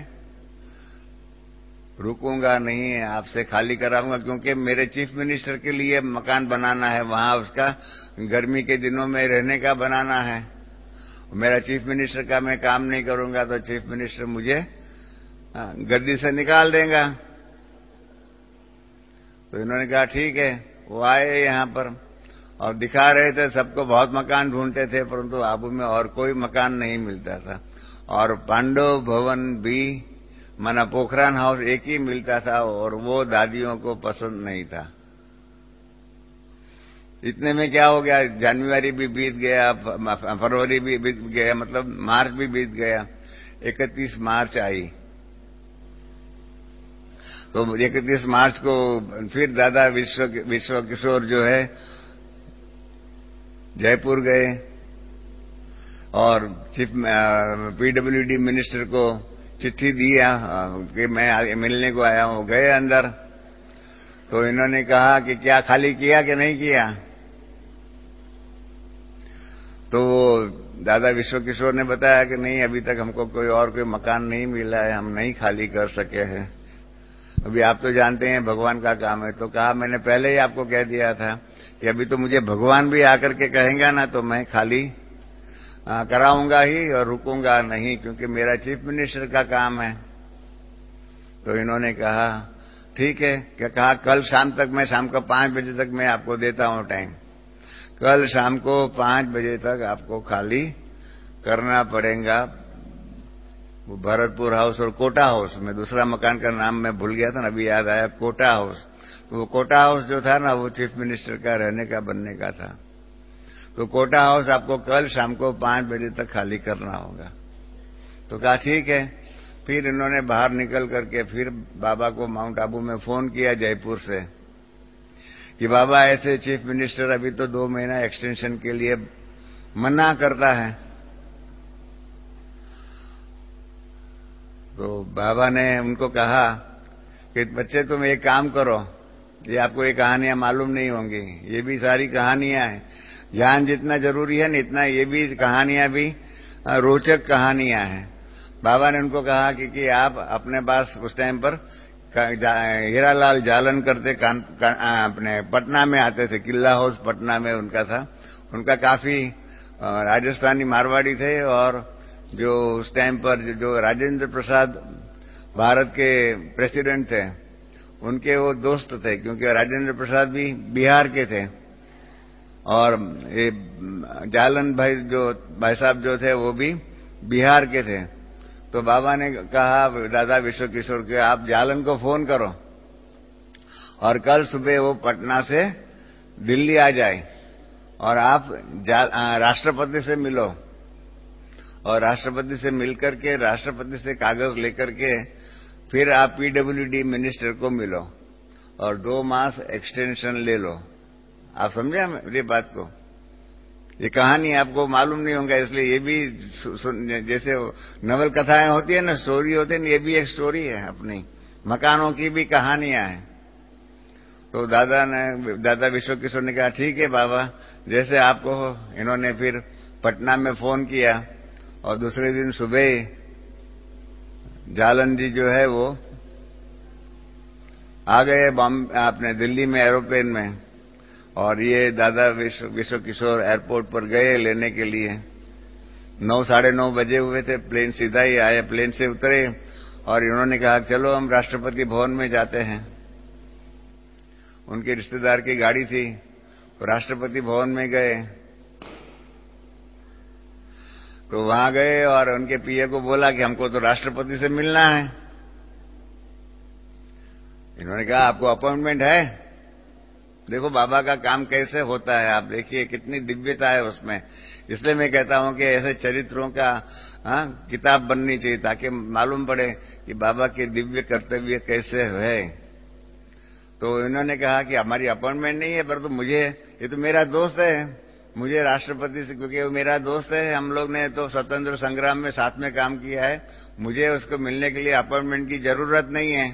रुकूंगा नहीं, आपसे खाली कराऊंगा, क्योंकि मेरे चीफ मिनिस्टर के लिए मकान बनाना है, वहां उसका गर्मी के दिनों में रहने का बनाना है। मेरा चीफ मिनिस्टर का मैं काम नहीं करूंगा तो चीफ मिनिस्टर मुझे गद्दी से निकाल देगा। तो इन्होंने कहा ठीक है। वो आए यहाँ पर और दिखा रहे थे सबको, बहुत मकान ढूंढते थे, परंतु आबू में और कोई मकान नहीं मिलता था। और पांडव भवन भी माना पोखरान हाउस एक ही मिलता था, और वो दादियों को पसंद नहीं था। इतने में क्या हो गया, जनवरी भी बीत गया, फरवरी भी बीत गया, मतलब मार्च भी बीत गया, 31 मार्च आई। तो 31 मार्च को फिर दादा विश्व किशोर जो है जयपुर गए और चीफ पीडब्ल्यूडी मिनिस्टर को चिट्ठी दिया कि मैं मिलने को आया हूं। गए अंदर, तो इन्होंने कहा कि क्या खाली किया कि नहीं किया? तो दादा विश्व किशोर ने बताया कि नहीं, अभी तक हमको कोई मकान नहीं मिला है, हम नहीं खाली कर सके हैं। अभी आप तो जानते हैं भगवान का काम है। तो कहा मैंने पहले ही आपको कह दिया था कि अभी तो मुझे भगवान भी आकर के कहेंगे ना तो मैं खाली कराऊंगा ही और रुकूंगा नहीं, क्योंकि मेरा चीफ मिनिस्टर का काम है। तो इन्होंने कहा ठीक है। क्या कहा, कल शाम तक, मैं शाम को 5 बजे तक मैं आपको देता हूं टाइम। कल शाम को 5 बजे तक आपको खाली करना पड़ेगा। वो भरतपुर हाउस और कोटा हाउस में, दूसरा मकान का नाम मैं भूल गया था ना, अभी याद आया, कोटा हाउस। तो वो कोटा हाउस जो था ना, वो चीफ मिनिस्टर का रहने का बनने का था। तो कोटा हाउस आपको कल शाम को 5 बजे तक खाली करना होगा। तो कहा ठीक है। फिर इन्होंने बाहर निकल करके फिर बाबा को माउंट आबू में फोन किया जयपुर से कि बाबा ऐसे चीफ मिनिस्टर अभी तो 2 महीना एक्सटेंशन के लिए मना करता है। तो बाबा ने उनको कहा कि बच्चे तुम एक काम करो, ये आपको ये कहानियां मालूम नहीं होंगी, ये भी सारी कहानियां हैं। ज्ञान जितना जरूरी है ना, इतना ये भी कहानियां भी रोचक कहानियां हैं। बाबा ने उनको कहा कि आप अपने पास उस टाइम पर हीरालाल जालन करते अपने पटना में आते थे, किला हाउस पटना में उनका था। उनका काफी राजस्थानी मारवाड़ी थे, और जो उस टाइम पर जो राजेंद्र प्रसाद भारत के प्रेसिडेंट थे, उनके वो दोस्त थे, क्योंकि राजेंद्र प्रसाद भी बिहार के थे और ये जालन भाई साहब जो थे वो भी बिहार के थे। तो बाबा ने कहा दादा विश्व किशोर के, आप जालन को फोन करो और कल सुबह वो पटना से दिल्ली आ जाए और आप राष्ट्रपति से मिलो, और राष्ट्रपति से मिलकर के, राष्ट्रपति से कागज लेकर के फिर आप पीडब्ल्यूडी मिनिस्टर को मिलो और 2 मास एक्सटेंशन ले लो। आप समझे मेरी बात को? ये कहानी आपको मालूम नहीं होगा, इसलिए ये भी जैसे नवल कथाएं होती है ना, स्टोरी होती है ना, ये भी एक स्टोरी है अपनी, मकानों की भी कहानियां हैं। तो दादा विश्व किशोर ने कहा ठीक है बाबा, जैसे आपको हो। इन्होंने फिर पटना में फोन किया और दूसरे दिन सुबह जालन जी जो है वो आ गए अपने दिल्ली में एरोप्लेन में, और ये दादा विश्व किशोर एयरपोर्ट पर गए लेने के लिए। 9 साढ़े 9 बजे हुए थे, प्लेन सीधा ही आया। प्लेन से उतरे और इन्होंने कहा चलो हम राष्ट्रपति भवन में जाते हैं। उनके रिश्तेदार की गाड़ी थी, राष्ट्रपति भवन में गए। तो वहां गए और उनके पीए को बोला कि हमको तो राष्ट्रपति से मिलना है। इन्होंने कहा आपको अपॉइंटमेंट है? देखो बाबा का काम कैसे होता है, आप देखिए कितनी दिव्यता है उसमें। इसलिए मैं कहता हूं कि ऐसे चरित्रों का किताब बननी चाहिए, ताकि मालूम पड़े कि बाबा के दिव्य कर्तव्य कैसे है। तो इन्होंने कहा कि हमारी अपॉइंटमेंट नहीं है, पर तो मुझे, ये तो मेरा दोस्त है, मुझे राष्ट्रपति से, क्योंकि वो मेरा दोस्त है, हम लोग ने तो स्वतंत्र संग्राम में साथ में काम किया है, मुझे उसको मिलने के लिए अपॉइंटमेंट की जरूरत नहीं है।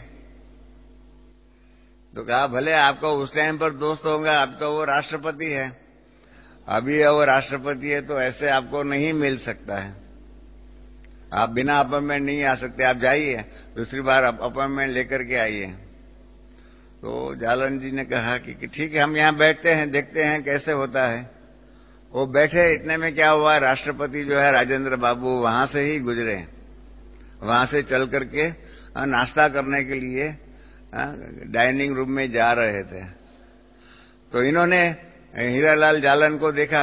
तो कहा भले आपको उस टाइम पर दोस्त होगा, अब तो वो राष्ट्रपति है, अभी वो राष्ट्रपति है, तो ऐसे आपको नहीं मिल सकता है, आप बिना अपॉइंटमेंट नहीं आ सकते, आप जाइए दूसरी बार अपॉइंटमेंट लेकर के आइए। तो जालन जी ने कहा कि ठीक है, हम यहाँ बैठते हैं, देखते हैं कैसे होता है। वो बैठे, इतने में क्या हुआ, राष्ट्रपति जो है राजेंद्र बाबू वहां से ही गुजरे, वहां से चल करके नाश्ता करने के लिए डाइनिंग रूम में जा रहे थे। तो इन्होंने हीरालाल जालन को देखा,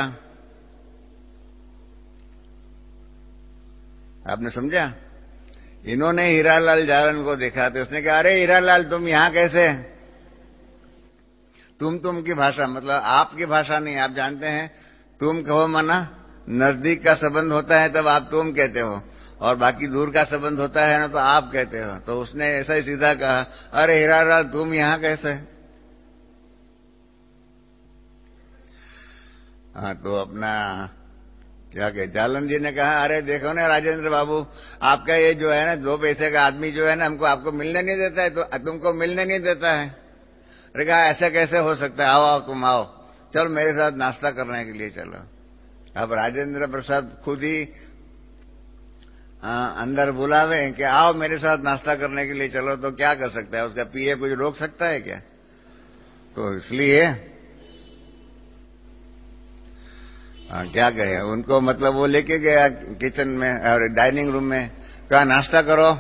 आपने समझा? इन्होंने हीरालाल जालन को देखा तो उसने कहा, अरे हीरालाल तुम यहां कैसे? तुम की भाषा मतलब आपकी भाषा नहीं, आप जानते हैं तुम कहो मना नजदीक का संबंध होता है तब आप तुम कहते हो, और बाकी दूर का संबंध होता है ना तो आप कहते हो। तो उसने ऐसा ही सीधा कहा, अरे हीरालाल तुम यहां कैसे? हाँ, तो अपना क्या कहे जालन जी ने कहा, अरे देखो ना राजेंद्र बाबू, आपका ये जो है ना 2 पैसे का आदमी जो है ना हमको आपको मिलने नहीं देता है, तो तुमको मिलने नहीं देता है। अरे कहा ऐसा कैसे हो सकता है, आओ आओ तुम आओ, चलो मेरे साथ नाश्ता करने के लिए चलो। अब राजेंद्र प्रसाद खुद ही अंदर बुलावे कि आओ मेरे साथ नाश्ता करने के लिए चलो, तो क्या कर सकता है, उसका पीए कुछ रोक सकता है क्या? तो इसलिए क्या कहे उनको, मतलब वो लेके गया किचन में और डाइनिंग रूम में, कहा नाश्ता करो।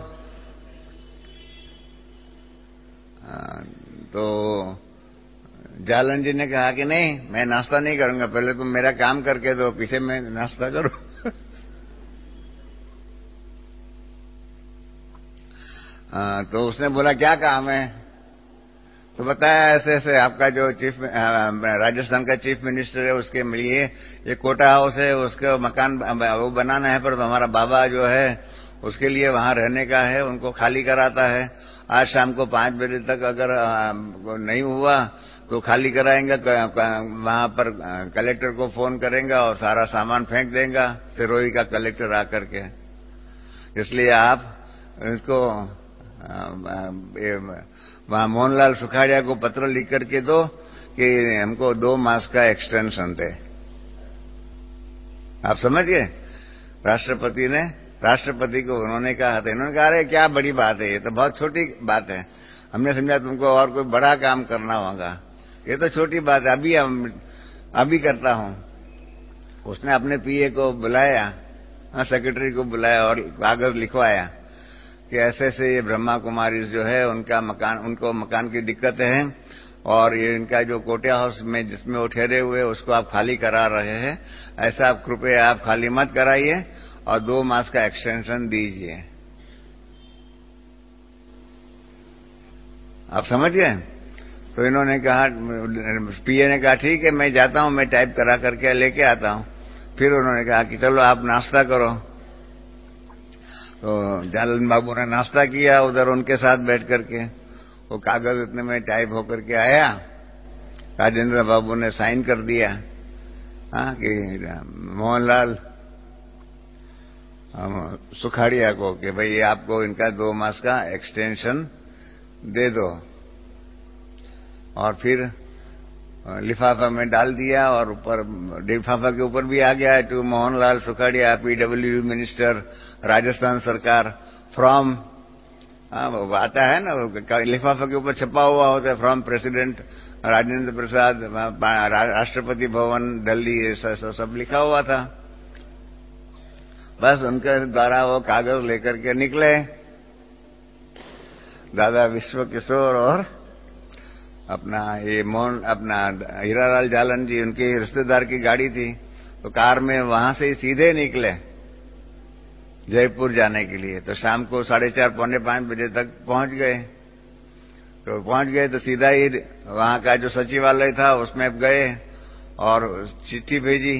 तो जालन जी ने कहा कि नहीं मैं नाश्ता नहीं करूंगा, पहले तुम मेरा काम करके दो, पीछे मैं नाश्ता करूं। तो उसने बोला क्या काम है? तो बताया ऐसे ऐसे आपका जो राजस्थान का चीफ मिनिस्टर है उसके लिए ये कोटा हाउस है, उसका मकान वो बनाना है, पर तो हमारा बाबा जो है उसके लिए वहां रहने का है, उनको खाली कराता है। आज शाम को 5 बजे तक अगर नहीं हुआ तो खाली कराएंगे, वहां पर कलेक्टर को फोन करेंगे और सारा सामान फेंक देगा, सिरोही का कलेक्टर आकर के। इसलिए आप इसको वहां मोहनलाल सुखाड़िया को पत्र लिख करके दो कि हमको 2 मास का एक्सटेंशन दे। आप समझ गए? राष्ट्रपति को उन्होंने कहा था, इन्होंने कहा अरे क्या बड़ी बात है, ये तो बहुत छोटी बात है, हमने समझा तुमको और कोई बड़ा काम करना होगा, ये तो छोटी बात है, अभी करता हूं। उसने अपने पीए को बुलाया, सेक्रेटरी को बुलाया और कागज लिखवाया कि ऐसे ऐसे ये ब्रह्मा कुमारी जो है उनको मकान की दिक्कत है, और ये इनका जो कोटा हाउस में जिसमें वो ठहरे हुए उसको आप खाली करा रहे हैं, ऐसा आप कृपया आप खाली मत कराइए और 2 मास का एक्सटेंशन दीजिए। आप समझ गए? तो इन्होंने कहा, पीए ने कहा ठीक है मैं जाता हूं, मैं टाइप करा करके लेके आता हूं। फिर उन्होंने कहा कि चलो आप नाश्ता करो। तो जालन बाबू ने नाश्ता किया उधर उनके साथ बैठ करके, वो कागज इतने में टाइप होकर के आया, राजेंद्र बाबू ने साइन कर दिया कि मोहनलाल सुखाड़िया को कि भाई आपको इनका 2 मास का एक्सटेंशन दे दो, और फिर लिफाफा में डाल दिया, और ऊपर लिफाफा के ऊपर भी आ गया to Mohanlal Sukhadia PW minister Rajasthan सरकार फ्रॉम, आता है ना लिफाफा के ऊपर छपा हुआ होता है, फ्रॉम प्रेसिडेंट राजेंद्र प्रसाद राष्ट्रपति भवन दिल्ली, सब लिखा हुआ था। बस उनके द्वारा वो कागज लेकर के निकले दादा विश्व किशोर और अपना हीरालाल जालन जी, उनके रिश्तेदार की गाड़ी थी, तो कार में वहां से ही सीधे निकले जयपुर जाने के लिए। तो शाम को 4:30 पौने 5 बजे तक पहुंच गए। तो सीधा ही वहां का जो सचिवालय था उसमें गए और चिट्ठी भेजी।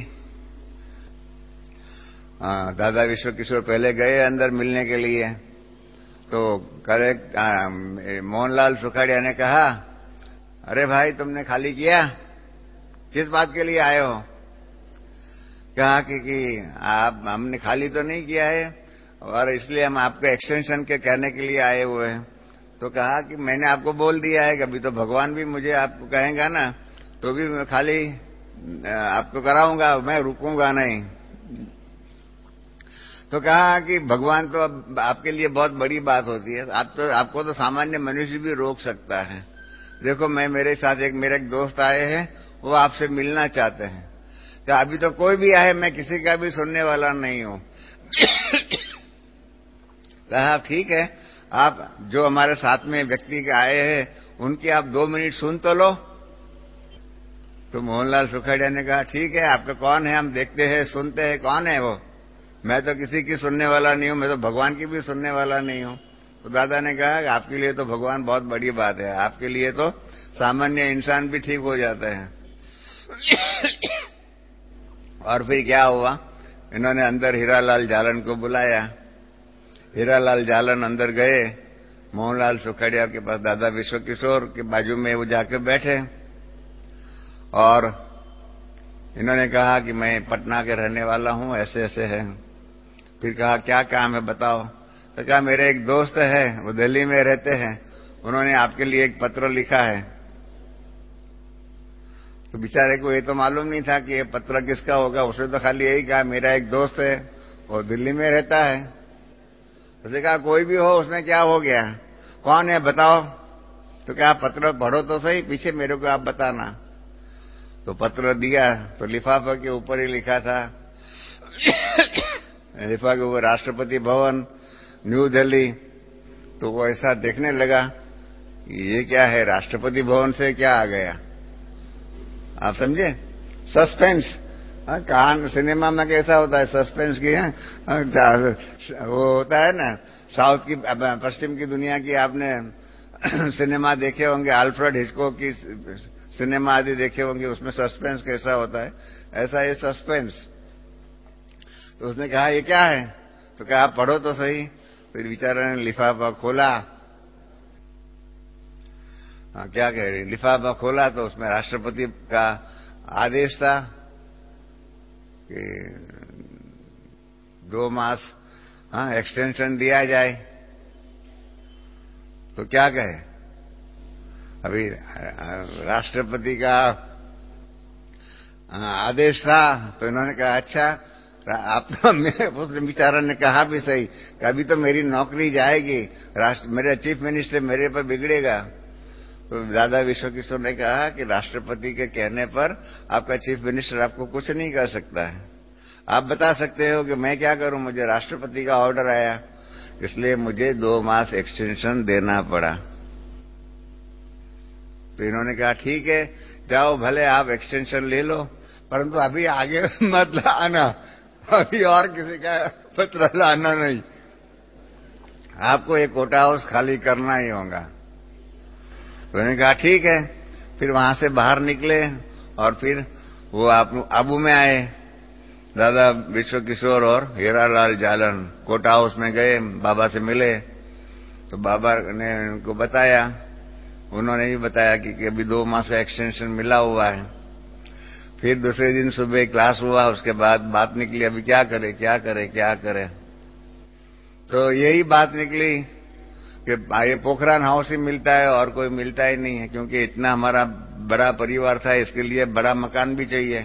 दादा विश्व किशोर पहले गए अंदर मिलने के लिए, तो मोहनलाल सुखाड़िया ने कहा, अरे भाई तुमने खाली किया, किस बात के लिए आए हो? कहा कि आप हमने खाली तो नहीं किया है, और इसलिए हम आपको एक्सटेंशन के कहने के लिए आए हुए हैं। तो कहा कि मैंने आपको बोल दिया है कि अभी तो भगवान भी मुझे आपको कहेगा ना, तो भी मैं खाली आपको कराऊंगा, मैं रुकूंगा नहीं। तो कहा कि भगवान तो अब आपके लिए बहुत बड़ी बात होती है, आपको तो सामान्य मनुष्य भी रोक सकता है। देखो मेरे साथ मेरे एक दोस्त आए हैं, वो आपसे मिलना चाहते हैं, तो अभी तो कोई भी आए मैं किसी का भी सुनने वाला नहीं हूं। कहा ठीक है, आप जो हमारे साथ में व्यक्ति के आए हैं उनकी आप 2 मिनट सुन तो लो। तो मोहनलाल सुखड़िया ने कहा, ठीक है, आपका कौन है, हम देखते हैं, सुनते हैं, कौन है वो? मैं तो किसी की सुनने वाला नहीं हूं, मैं तो भगवान की भी सुनने वाला नहीं हूं। तो दादा ने कहा कि आपके लिए तो भगवान बहुत बड़ी बात है, आपके लिए तो सामान्य इंसान भी ठीक हो जाता है। और फिर क्या हुआ, इन्होंने अंदर हीरालाल जालन को बुलाया। हीरालाल जालन अंदर गए, मोहनलाल सुखड़िया के पास दादा विश्वकिशोर के बाजू में वो जाके बैठे और इन्होंने कहा कि मैं पटना के रहने वाला हूं, ऐसे ऐसे है। फिर कहा, क्या काम है बताओ? तो कहा, मेरे एक दोस्त है, वो दिल्ली में रहते हैं, उन्होंने आपके लिए एक पत्र लिखा है। तो बेचारे को ये तो मालूम नहीं था कि ये पत्र किसका होगा, उसने तो खाली यही कहा, मेरा एक दोस्त है, वो दिल्ली में रहता है। तो कहा, कोई भी हो, उसमें क्या हो गया, कौन है बताओ? तो क्या, पत्र पढ़ो तो सही, पीछे मेरे को आप बताना। तो पत्र दिया, तो लिफाफा के ऊपर ही लिखा था, लिफाफे के ऊपर राष्ट्रपति भवन, न्यू दिल्ली। तो वो ऐसा देखने लगा, ये क्या है, राष्ट्रपति भवन से क्या आ गया? आप समझे, सस्पेंस। कहानी सिनेमा में कैसा होता है, सस्पेंस की है, वो होता है ना, साउथ की, पश्चिम की दुनिया की आपने सिनेमा देखे होंगे, अल्फ्रेड हिचकॉक की सिनेमा आदि देखे होंगे, उसमें सस्पेंस कैसा होता है, ऐसा ये सस्पेंस। तो उसने कहा, ये क्या है? तो कहा, आप पढ़ो तो सही। फिर बेचारा ने लिफाफा खोला। क्या कह रही, लिफाफा खोला तो उसमें राष्ट्रपति का आदेश था कि 2 मास एक्सटेंशन दिया जाए। तो क्या कहे, अभी राष्ट्रपति का आदेश था, तो इन्होंने कहा, अच्छा आप तो, उस बेचारा ने कहा भी सही, अभी तो मेरी नौकरी जाएगी, मेरा चीफ मिनिस्टर मेरे पर बिगड़ेगा। तो दादा विश्वकिशोर ने कहा कि राष्ट्रपति के कहने पर आपका चीफ मिनिस्टर आपको कुछ नहीं कर सकता है, आप बता सकते हो कि मैं क्या करूं, मुझे राष्ट्रपति का ऑर्डर आया, इसलिए मुझे 2 मास एक्सटेंशन देना पड़ा। तो इन्होंने कहा, ठीक है, जाओ, भले आप एक्सटेंशन ले लो, परंतु अभी आगे मत लाना, अभी और किसी का पत्र लाना नहीं, आपको ये कोटा हाउस खाली करना ही होगा। तो उन्होंने कहा, ठीक है। फिर वहां से बाहर निकले और फिर वो आबू में आए, दादा विश्वकिशोर और हीरालाल जालन कोटा हाउस में गए, बाबा से मिले। तो बाबा ने उनको बताया, उन्होंने भी बताया कि अभी 2 मास का एक्सटेंशन मिला हुआ है। फिर दूसरे दिन सुबह क्लास हुआ, उसके बाद बात निकली, अभी क्या करे क्या करे क्या करे। तो यही बात निकली कि ये पोखरान हाउस ही मिलता है और कोई मिलता ही नहीं है, क्योंकि इतना हमारा बड़ा परिवार था, इसके लिए बड़ा मकान भी चाहिए।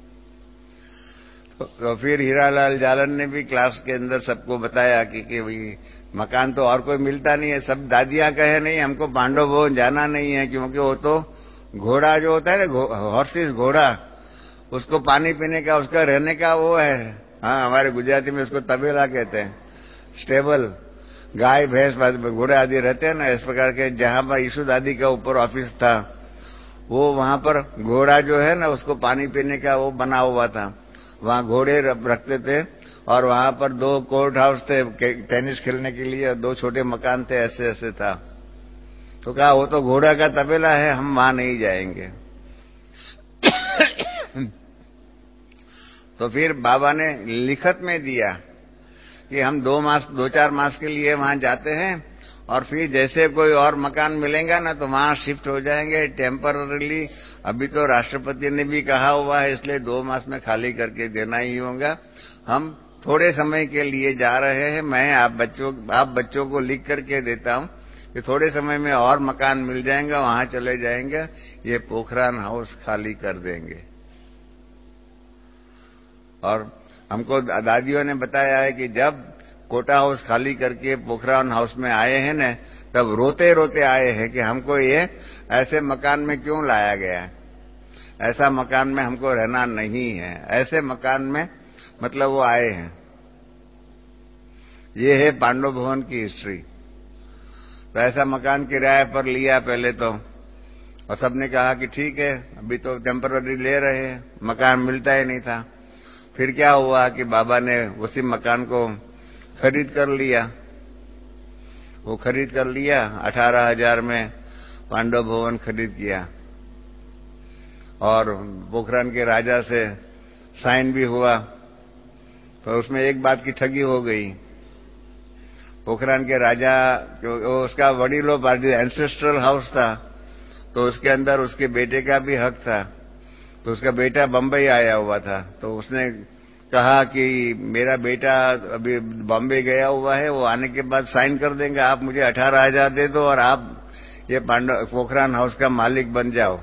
तो फिर हीरालाल जालन ने भी क्लास के अंदर सबको बताया कि भाई मकान तो और कोई मिलता नहीं है, सब दादियां कहे नहीं, हमको पांडव भवन जाना नहीं है, क्योंकि वो तो घोड़ा जो होता है ना, हॉर्सिस घोड़ा, उसको पानी पीने का, उसका रहने का वो है, हाँ हमारे गुजराती में उसको तबेला कहते हैं, स्टेबल, गाय भैंस घोड़े आदि रहते हैं ना, इस प्रकार के। जहां पर यीशु दादी का ऊपर ऑफिस था, वो वहां पर घोड़ा जो है ना, उसको पानी पीने का वो बना हुआ था, वहां घोड़े रखते थे, और वहां पर 2 कोर्ट हाउस थे टेनिस खेलने के लिए, 2 छोटे मकान थे, ऐसे ऐसे था। तो कहा, वो तो घोड़ा का तबेला है, हम वहां नहीं जाएंगे। तो फिर बाबा ने लिखत में दिया कि हम 2-4 मास के लिए वहां जाते हैं, और फिर जैसे कोई और मकान मिलेगा ना तो वहां शिफ्ट हो जाएंगे टेम्पररीली। अभी तो राष्ट्रपति ने भी कहा हुआ है, इसलिए 2 मास में खाली करके देना ही होगा। हम थोड़े समय के लिए जा रहे हैं, मैं आप बच्चों को लिख करके देता हूं कि थोड़े समय में और मकान मिल जाएंगे, वहां चले जाएंगे, ये पोखरान हाउस खाली कर देंगे। और हमको दादियों ने बताया है कि जब कोटा हाउस खाली करके पोखरान हाउस में आए हैं न, तब रोते रोते आए हैं कि हमको ये ऐसे मकान में क्यों लाया गया है, ऐसा मकान में हमको रहना नहीं है, ऐसे मकान में मतलब वो आए हैं। ये है पांडव भवन की हिस्ट्री। तो ऐसा मकान किराए पर लिया पहले तो, और सबने कहा कि ठीक है, अभी तो टेम्पररी ले रहे हैं, मकान मिलता ही नहीं था। फिर क्या हुआ कि बाबा ने उसी मकान को खरीद कर लिया। वो खरीद कर लिया, 18,000 में पांडव भवन खरीद किया और पोखरण के राजा से साइन भी हुआ। तो उसमें एक बात की ठगी हो गई। पोखरण के राजा, उसका वडीलोपार्जित एंसेस्ट्रल हाउस था, तो उसके अंदर उसके बेटे का भी हक था। तो उसका बेटा बंबई आया हुआ था, तो उसने कहा कि मेरा बेटा अभी बॉम्बे गया हुआ है, वो आने के बाद साइन कर देंगे, आप मुझे 18,000 दे दो और आप ये पोखरण हाउस का मालिक बन जाओ।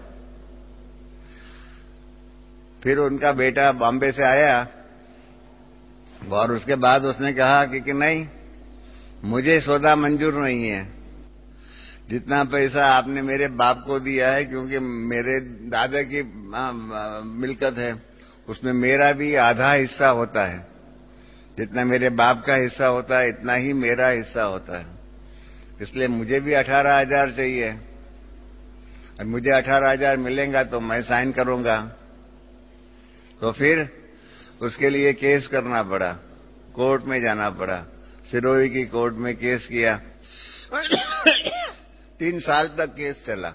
फिर उनका बेटा बॉम्बे से आया और उसके बाद उसने कहा कि नहीं, मुझे सौदा मंजूर नहीं है। जितना पैसा आपने मेरे बाप को दिया है, क्योंकि मेरे दादा की मिल्कत है, उसमें मेरा भी आधा हिस्सा होता है। जितना मेरे बाप का हिस्सा होता है, इतना ही मेरा हिस्सा होता है। इसलिए मुझे भी 18,000 चाहिए। और मुझे 18,000 मिलेगा तो मैं साइन करूंगा। तो फिर उसके लिए केस करना पड़ा, कोर्ट में जाना पड़ा। सिरोही की कोर्ट में केस किया। 3 साल तक केस चला।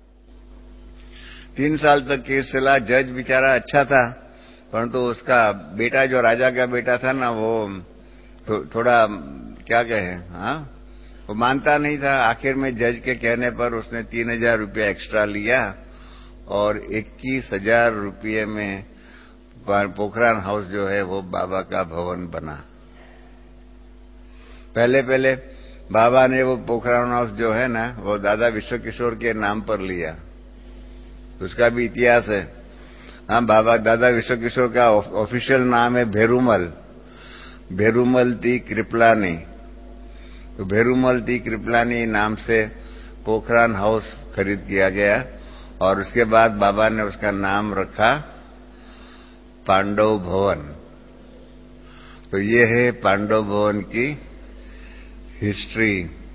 3 साल तक केस चला। जज बेचारा अच्छा था, परंतु उसका बेटा, जो राजा का बेटा था ना, वो थोड़ा क्या कहे, वो मानता नहीं था। आखिर में जज के कहने पर उसने 3,000 रुपया एक्स्ट्रा लिया और 21,000 रुपये में पोखरण हाउस जो है वो बाबा का भवन बना। पहले पहले बाबा ने वो पोखरण हाउस जो है ना, वो दादा विश्वकिशोर के नाम पर लिया। उसका भी इतिहास है। बाबा दादा विश्वकिशोर का ऑफिशियल नाम है भेरूमल टी कृपलानी। तो भेरूमल टी कृपलानी नाम से पोखरण हाउस खरीद किया गया और उसके बाद बाबा ने उसका नाम रखा पांडव भवन। तो ये है पांडव भवन की हिस्ट्री।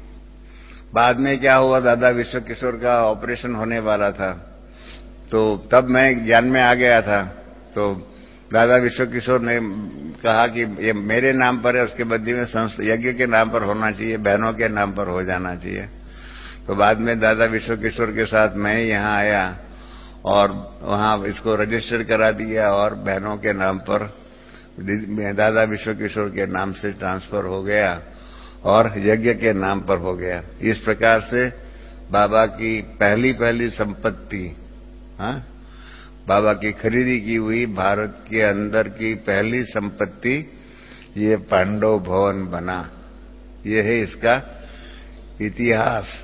बाद में क्या हुआ, दादा विश्वकिशोर का ऑपरेशन होने वाला था, तो तब मैं ज्ञान में आ गया था। तो दादा विश्वकिशोर ने कहा कि ये मेरे नाम पर है, उसके बदले में यज्ञ के नाम पर होना चाहिए, बहनों के नाम पर हो जाना चाहिए। तो बाद में दादा विश्वकिशोर के साथ मैं यहां आया और वहां इसको रजिस्टर करा दिया और बहनों के नाम पर दादा विश्वकिशोर के नाम से ट्रांसफर हो गया और यज्ञ के नाम पर हो गया। इस प्रकार से बाबा की पहली संपत्ति, बाबा की खरीदी की हुई भारत के अंदर की पहली संपत्ति ये पांडव भवन बना। ये है इसका इतिहास।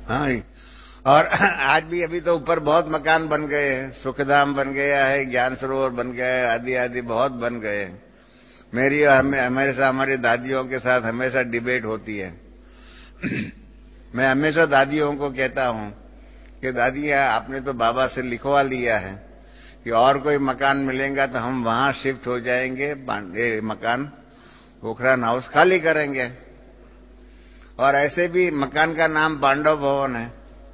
और आज भी अभी तो ऊपर बहुत मकान बन गए हैं, सुखधाम बन गया है, ज्ञान सरोवर बन गया है, आदि आदि बहुत बन गए। मेरी हमेशा हमारी दादियों के साथ हमेशा डिबेट होती है। मैं हमेशा दादियों को कहता हूं कि दादियां, आपने तो बाबा से लिखवा लिया है कि और कोई मकान मिलेगा तो हम वहां शिफ्ट हो जाएंगे, मकान पोखरण हाउस खाली करेंगे। और ऐसे भी मकान का नाम पांडव भवन है,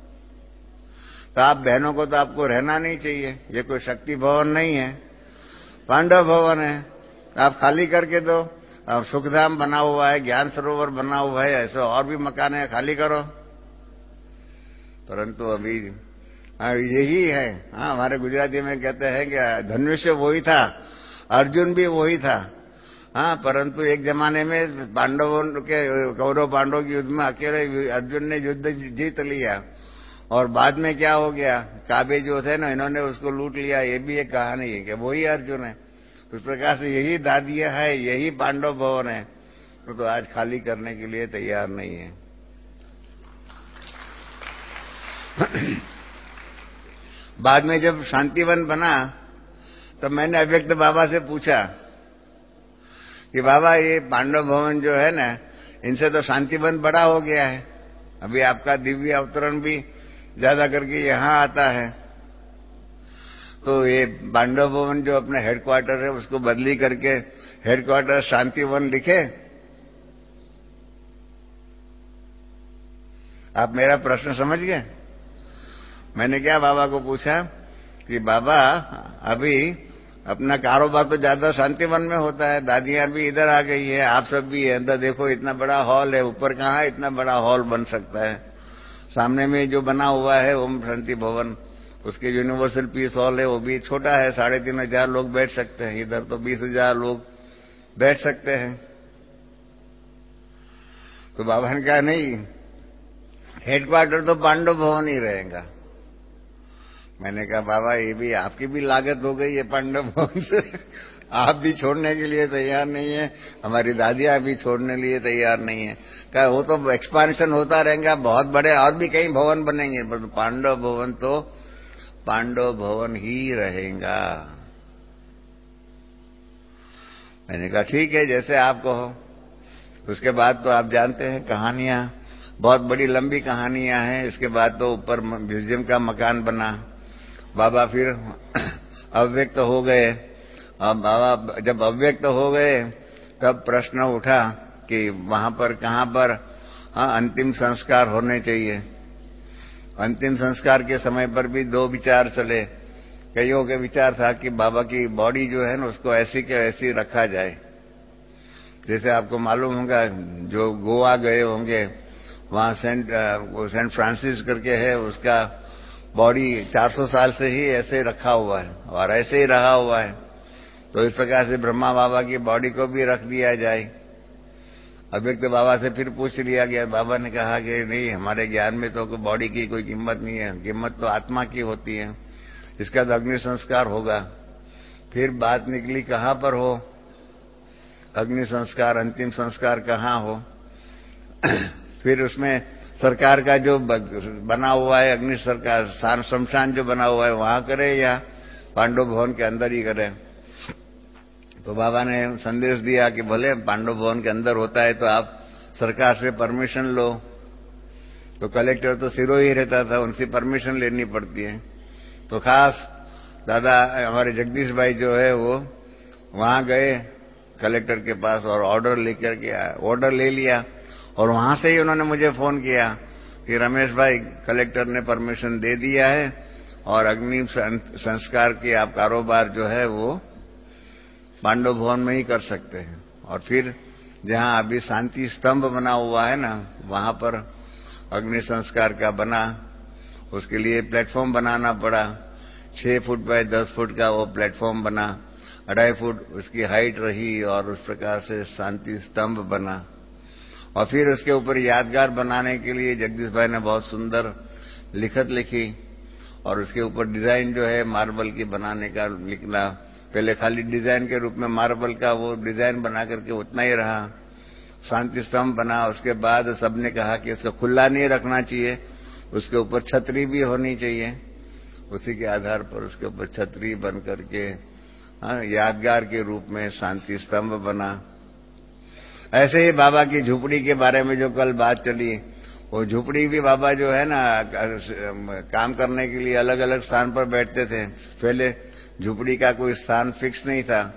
तो आप बहनों को तो आपको रहना नहीं चाहिए। ये कोई शक्ति भवन नहीं है, पांडव भवन है, आप खाली करके दो। अब सुखधाम बना हुआ है, ज्ञान सरोवर बना हुआ है, ऐसे और भी मकान है, खाली करो। परंतु अभी यही है। हमारे गुजराती में कहते हैं कि धनुष्य वही था, अर्जुन भी वही था। परंतु एक जमाने में पांडवों के, कौरव पांडवों के युद्ध में अकेले अर्जुन ने युद्ध जीत लिया और बाद में क्या हो गया, काबे जो थे ना, इन्होंने उसको लूट लिया। ये भी एक कहानी है कि वही अर्जुन है। उस प्रकार से यही दादियां है, यही पांडव भवन है, तो आज खाली करने के लिए तैयार नहीं है। बाद में जब शांतिवन बना तो मैंने अव्यक्त बाबा से पूछा कि बाबा, ये पांडव भवन जो है ना, इनसे तो शांतिवन बड़ा हो गया है, अभी आपका दिव्य अवतरण भी ज्यादा करके यहां आता है, तो ये पांडव भवन जो अपने हेडक्वार्टर है उसको बदली करके हेडक्वार्टर शांतिवन लिखे। आप मेरा प्रश्न समझ गए? मैंने क्या बाबा को पूछा कि बाबा अभी अपना कारोबार तो ज्यादा शांतिवन में होता है, दादियां भी इधर आ गई है, आप सब भी है, अंदर देखो इतना बड़ा हॉल है, ऊपर कहाँ इतना बड़ा हॉल बन सकता है। सामने में जो बना हुआ है ओम शांति भवन, उसके यूनिवर्सल पीस हॉल है, वो भी छोटा है, 3,500 लोग बैठ सकते हैं, इधर तो 20,000 लोग बैठ सकते हैं। तो बाबा ने कहा नहीं, हेडक्वार्टर तो पांडव भवन ही रहेगा। मैंने कहा बाबा ये भी आपकी भी लागत हो गई है पांडव भवन से, आप भी छोड़ने के लिए तैयार नहीं है, हमारी दादियां भी छोड़ने के लिए तैयार नहीं है। कहा वो तो एक्सपांशन होता रहेगा, बहुत बड़े और भी कई भवन बनेंगे, पर पांडव भवन तो पांडव भवन ही रहेगा। मैंने कहा ठीक है, जैसे आप कहो। उसके बाद तो आप जानते हैं कहानियां, बहुत बड़ी लंबी कहानियां हैं। इसके बाद तो ऊपर म्यूजियम का मकान बना, बाबा फिर अव्यक्त हो गए। अब बाबा जब अव्यक्त हो गए तब प्रश्न उठा कि वहां पर कहां पर अंतिम संस्कार होने चाहिए। अंतिम संस्कार के समय पर भी दो विचार चले। कईयों के विचार था कि बाबा की बॉडी जो है ना उसको ऐसी के ऐसी रखा जाए। जैसे आपको मालूम होगा, जो गोवा गए होंगे वहां सेंट फ्रांसिस करके है, उसका बॉडी 400 साल से ही ऐसे रखा हुआ है और ऐसे ही रहा हुआ है। तो इस प्रकार से ब्रह्मा बाबा की बॉडी को भी रख दिया जाए। अव्यक्त बाबा से फिर पूछ लिया गया, बाबा ने कहा कि नहीं, हमारे ज्ञान में तो बॉडी की कोई कीमत नहीं है, कीमत तो आत्मा की होती है, इसका तो अग्नि संस्कार होगा। फिर बात निकली कहां पर हो अग्नि संस्कार, अंतिम संस्कार कहां हो। फिर उसमें सरकार का जो बना हुआ है अग्नि सरकार शमशान जो बना हुआ है वहां करे या पांडव भवन के अंदर ही करे। तो बाबा ने संदेश दिया कि भले पांडव भवन के अंदर होता है तो आप सरकार से परमिशन लो। तो कलेक्टर तो सिरों ही रहता था, उनसे परमिशन लेनी पड़ती है। तो खास दादा हमारे जगदीश भाई जो है वो वहां गए कलेक्टर के पास और ऑर्डर लेकर के आए। ऑर्डर ले लिया और वहां से ही उन्होंने मुझे फोन किया कि रमेश भाई कलेक्टर ने परमिशन दे दिया है और अग्नि संस्कार के आप कारोबार जो है वो पांडव भवन में ही कर सकते हैं। और फिर जहां अभी शांति स्तंभ बना हुआ है ना, वहां पर अग्नि संस्कार का बना, उसके लिए प्लेटफॉर्म बनाना पड़ा। 6 फुट बाय 10 फुट का वो प्लेटफॉर्म बना, 2.5 फुट उसकी हाइट रही और उस प्रकार से शांति स्तंभ बना। और फिर उसके ऊपर यादगार बनाने के लिए जगदीश भाई ने बहुत सुंदर लिखत लिखी और उसके ऊपर डिजाइन जो है मार्बल की बनाने का निकला। पहले खाली डिजाइन के रूप में मार्बल का वो डिजाइन बना करके उतना ही रहा, शांति स्तंभ बना। उसके बाद सबने कहा कि इसको खुला नहीं रखना चाहिए, उसके ऊपर छतरी भी होनी चाहिए। उसी के आधार पर उसके ऊपर छतरी बन करके यादगार के रूप में शांति स्तंभ बना। ऐसे ही बाबा की झुपड़ी के बारे में जो कल बात चली, वो झुपड़ी भी बाबा जो है ना काम करने के लिए अलग अलग स्थान पर बैठते थे। पहले झुपड़ी का कोई स्थान फिक्स नहीं था।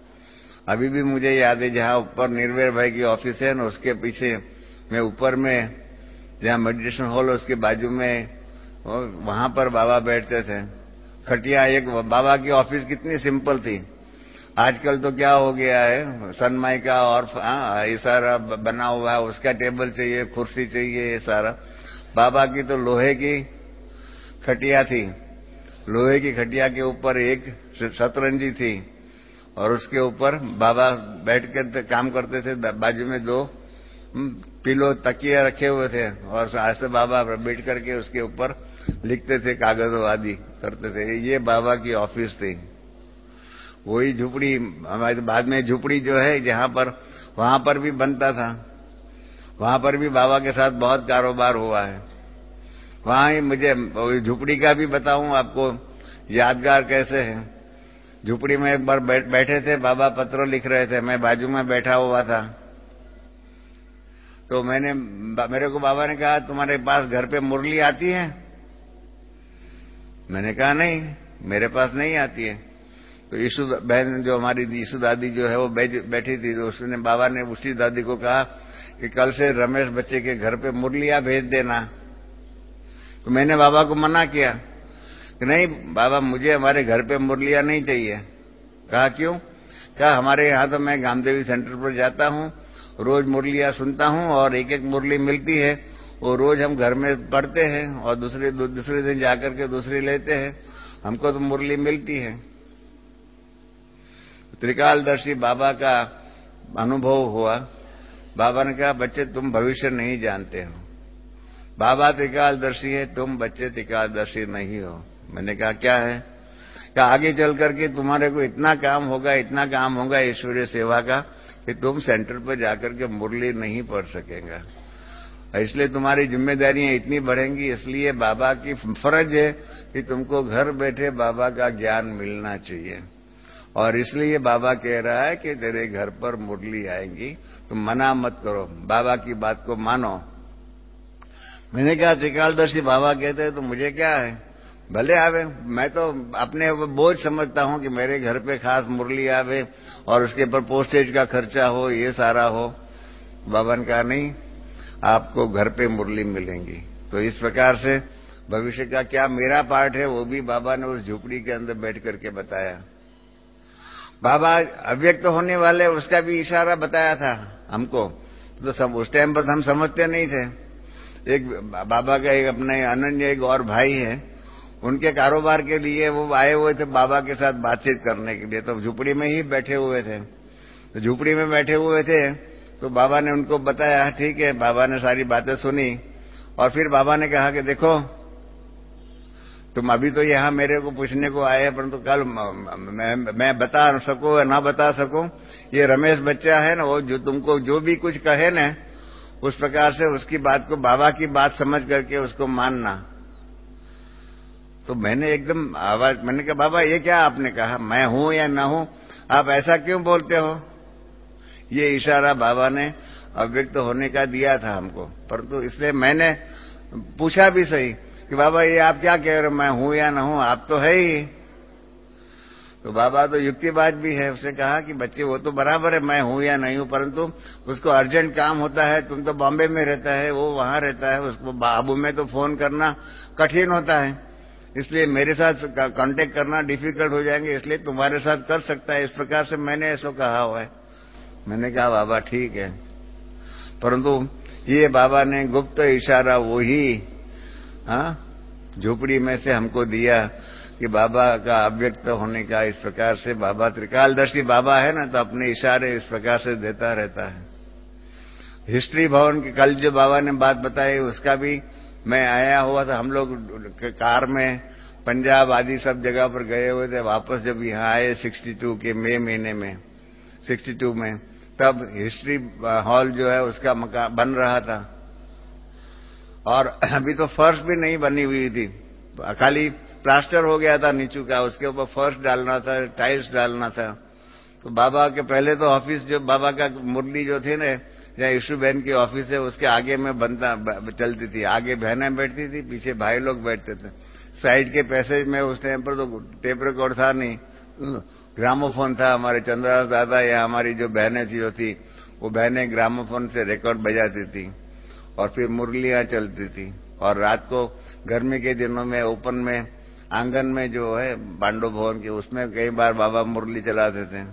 अभी भी मुझे याद है जहां ऊपर निर्वैर भाई की ऑफिस है ना, उसके पीछे में ऊपर में जहां मेडिटेशन हॉल है उसके बाजू में वहां पर बाबा बैठते थे। खटिया एक बाबा की ऑफिस कितनी सिंपल थी। आजकल तो क्या हो गया है, सनमाई का और ये सारा बना हुआ है, उसका टेबल चाहिए, कुर्सी चाहिए, ये सारा। बाबा की तो लोहे की खटिया थी, लोहे की खटिया के ऊपर एक शतरंजी थी और उसके ऊपर बाबा बैठ कर काम करते थे। बाजू में 2 पिलो तकिया रखे हुए थे और ऐसे बाबा बैठ करके उसके ऊपर लिखते थे, कागजों आदि करते थे। ये बाबा की ऑफिस थी। वही झुपड़ी हमारे बाद में झुपड़ी जो है जहां पर, वहां पर भी बनता था, वहां पर भी बाबा के साथ बहुत कारोबार हुआ है। वहां ही मुझे झुपड़ी का भी बताऊं आपको यादगार कैसे है। झुपड़ी में एक बार बैठे थे, बाबा पत्र लिख रहे थे, मैं बाजू में बैठा हुआ था। तो मेरे को बाबा ने कहा तुम्हारे पास घर पे मुरली आती है? मैंने कहा नहीं, मेरे पास नहीं आती है। तो यीशु बहन जो हमारी यीशु दादी जो है वो बैठी थी, तो उसने बाबा ने उसी दादी को कहा कि कल से रमेश बच्चे के घर पे मुरलियां भेज देना। तो मैंने बाबा को मना किया कि नहीं बाबा, मुझे हमारे घर पे मुरलियां नहीं चाहिए। कहा क्यों? कहा हमारे यहाँ तो मैं गामदेवी सेंटर पर जाता हूँ, रोज मुरलियां सुनता हूँ और एक एक मुरली मिलती है, वो रोज हम घर में पढ़ते हैं और दूसरे दिन जाकर के दूसरी लेते हैं, हमको तो मुरली मिलती है। त्रिकालदर्शी बाबा का अनुभव हुआ। बाबा ने कहा बच्चे तुम भविष्य नहीं जानते हो, बाबा त्रिकालदर्शी है, तुम बच्चे त्रिकालदर्शी नहीं हो। मैंने कहा क्या है? क्या आगे चल करके तुम्हारे को इतना काम होगा ईश्वरीय सेवा का कि तुम सेंटर पर जाकर के मुरली नहीं पढ़ सकेंगे, इसलिए तुम्हारी जिम्मेदारियां इतनी बढ़ेंगी। इसलिए बाबा की फर्ज है कि तुमको घर बैठे बाबा का ज्ञान मिलना चाहिए, और इसलिए बाबा कह रहा है कि तेरे घर पर मुरली आएंगी, तुम मना मत करो, बाबा की बात को मानो। मैंने कहा त्रिकालदर्शी बाबा कहते हैं तो मुझे क्या है, भले आवे, मैं तो अपने बोझ समझता हूं कि मेरे घर पे खास मुरली आवे और उसके ऊपर पोस्टेज का खर्चा हो, ये सारा हो। बाबा ने कहा नहीं, आपको घर पे मुरली मिलेंगी। तो इस प्रकार से भविष्य का क्या मेरा पार्ट है वो भी बाबा ने उस झोपड़ी के अंदर बैठ करके बताया। बाबा अव्यक्त होने वाले उसका भी इशारा बताया था हमको, तो सब उस टाइम पर हम समझते नहीं थे। एक बाबा का एक अपने अनन्य एक और भाई है, उनके कारोबार के लिए वो आए हुए थे बाबा के साथ बातचीत करने के लिए, तो झुपड़ी में ही बैठे हुए थे। तो झुपड़ी में बैठे हुए थे तो बाबा ने उनको बताया, ठीक है। बाबा ने सारी बातें सुनी और फिर बाबा ने कहा कि देखो तुम अभी तो यहाँ मेरे को पूछने को आए हैं, परंतु कल मैं बता सकूं या ना बता सकूं, ये रमेश बच्चा है ना, वो जो तुमको जो भी कुछ कहे ना उस प्रकार से उसकी बात को बाबा की बात समझ करके उसको मानना। तो मैंने एकदम आवाज, मैंने कहा बाबा ये क्या आपने कहा, मैं हूं या ना हूं, आप ऐसा क्यों बोलते हो? ये इशारा बाबा ने अव्यक्त होने का दिया था हमको, परंतु इसलिए मैंने पूछा भी सही कि बाबा ये आप क्या कह रहे हो, मैं हूं या ना हूं, आप तो है ही। तो बाबा तो युक्तिबाज भी है, उसने कहा कि बच्चे वो तो बराबर है, मैं हूं या नहीं हूं, परंतु उसको अर्जेंट काम होता है, तुम तो बॉम्बे में रहता है, वो वहां रहता है, उसको बाबू में तो फोन करना कठिन होता है, इसलिए मेरे साथ कांटेक्ट करना डिफिकल्ट हो जाएंगे, इसलिए तुम्हारे साथ कर सकता है। इस प्रकार से मैंने ऐसा कहा हुआ है। मैंने कहा बाबा ठीक है, परंतु ये बाबा ने गुप्त इशारा वही झोपड़ी में से हमको दिया कि बाबा का अव्यक्त होने का। इस प्रकार से बाबा त्रिकालदर्शी बाबा है ना, तो अपने इशारे इस प्रकार से देता रहता है। हिस्ट्री भवन की कल जो बाबा ने बात बताई उसका भी मैं आया हुआ था, हम लोग कार में पंजाब आदि सब जगह पर गए हुए थे, वापस जब यहाँ आए 62 के मई महीने में 62 में, तब हिस्ट्री हॉल जो है उसका मकान बन रहा था और अभी तो फर्श भी नहीं बनी हुई थी, खाली प्लास्टर हो गया था नीचू का, उसके ऊपर फर्श डालना था, टाइल्स डालना था। तो बाबा के पहले तो ऑफिस जो बाबा का मुरली जो थी ना, जहाँ यीशु बहन की ऑफिस है उसके आगे में चलती थी, आगे बहनें बैठती थी, पीछे भाई लोग बैठते थे। साइड के पैसेज में उस टाइम पर तो टेप रिकॉर्ड था नहीं, ग्रामोफोन था। हमारे चंद्रदास दादा या हमारी जो बहनें थी जो थी वो बहनें ग्रामोफोन से रिकॉर्ड बजाती थी और फिर मुरलियां चलती थी। और रात को गर्मी के दिनों में ओपन में आंगन में जो है पांडव भवन के, उसमें कई बार बाबा मुरली चलाते थे।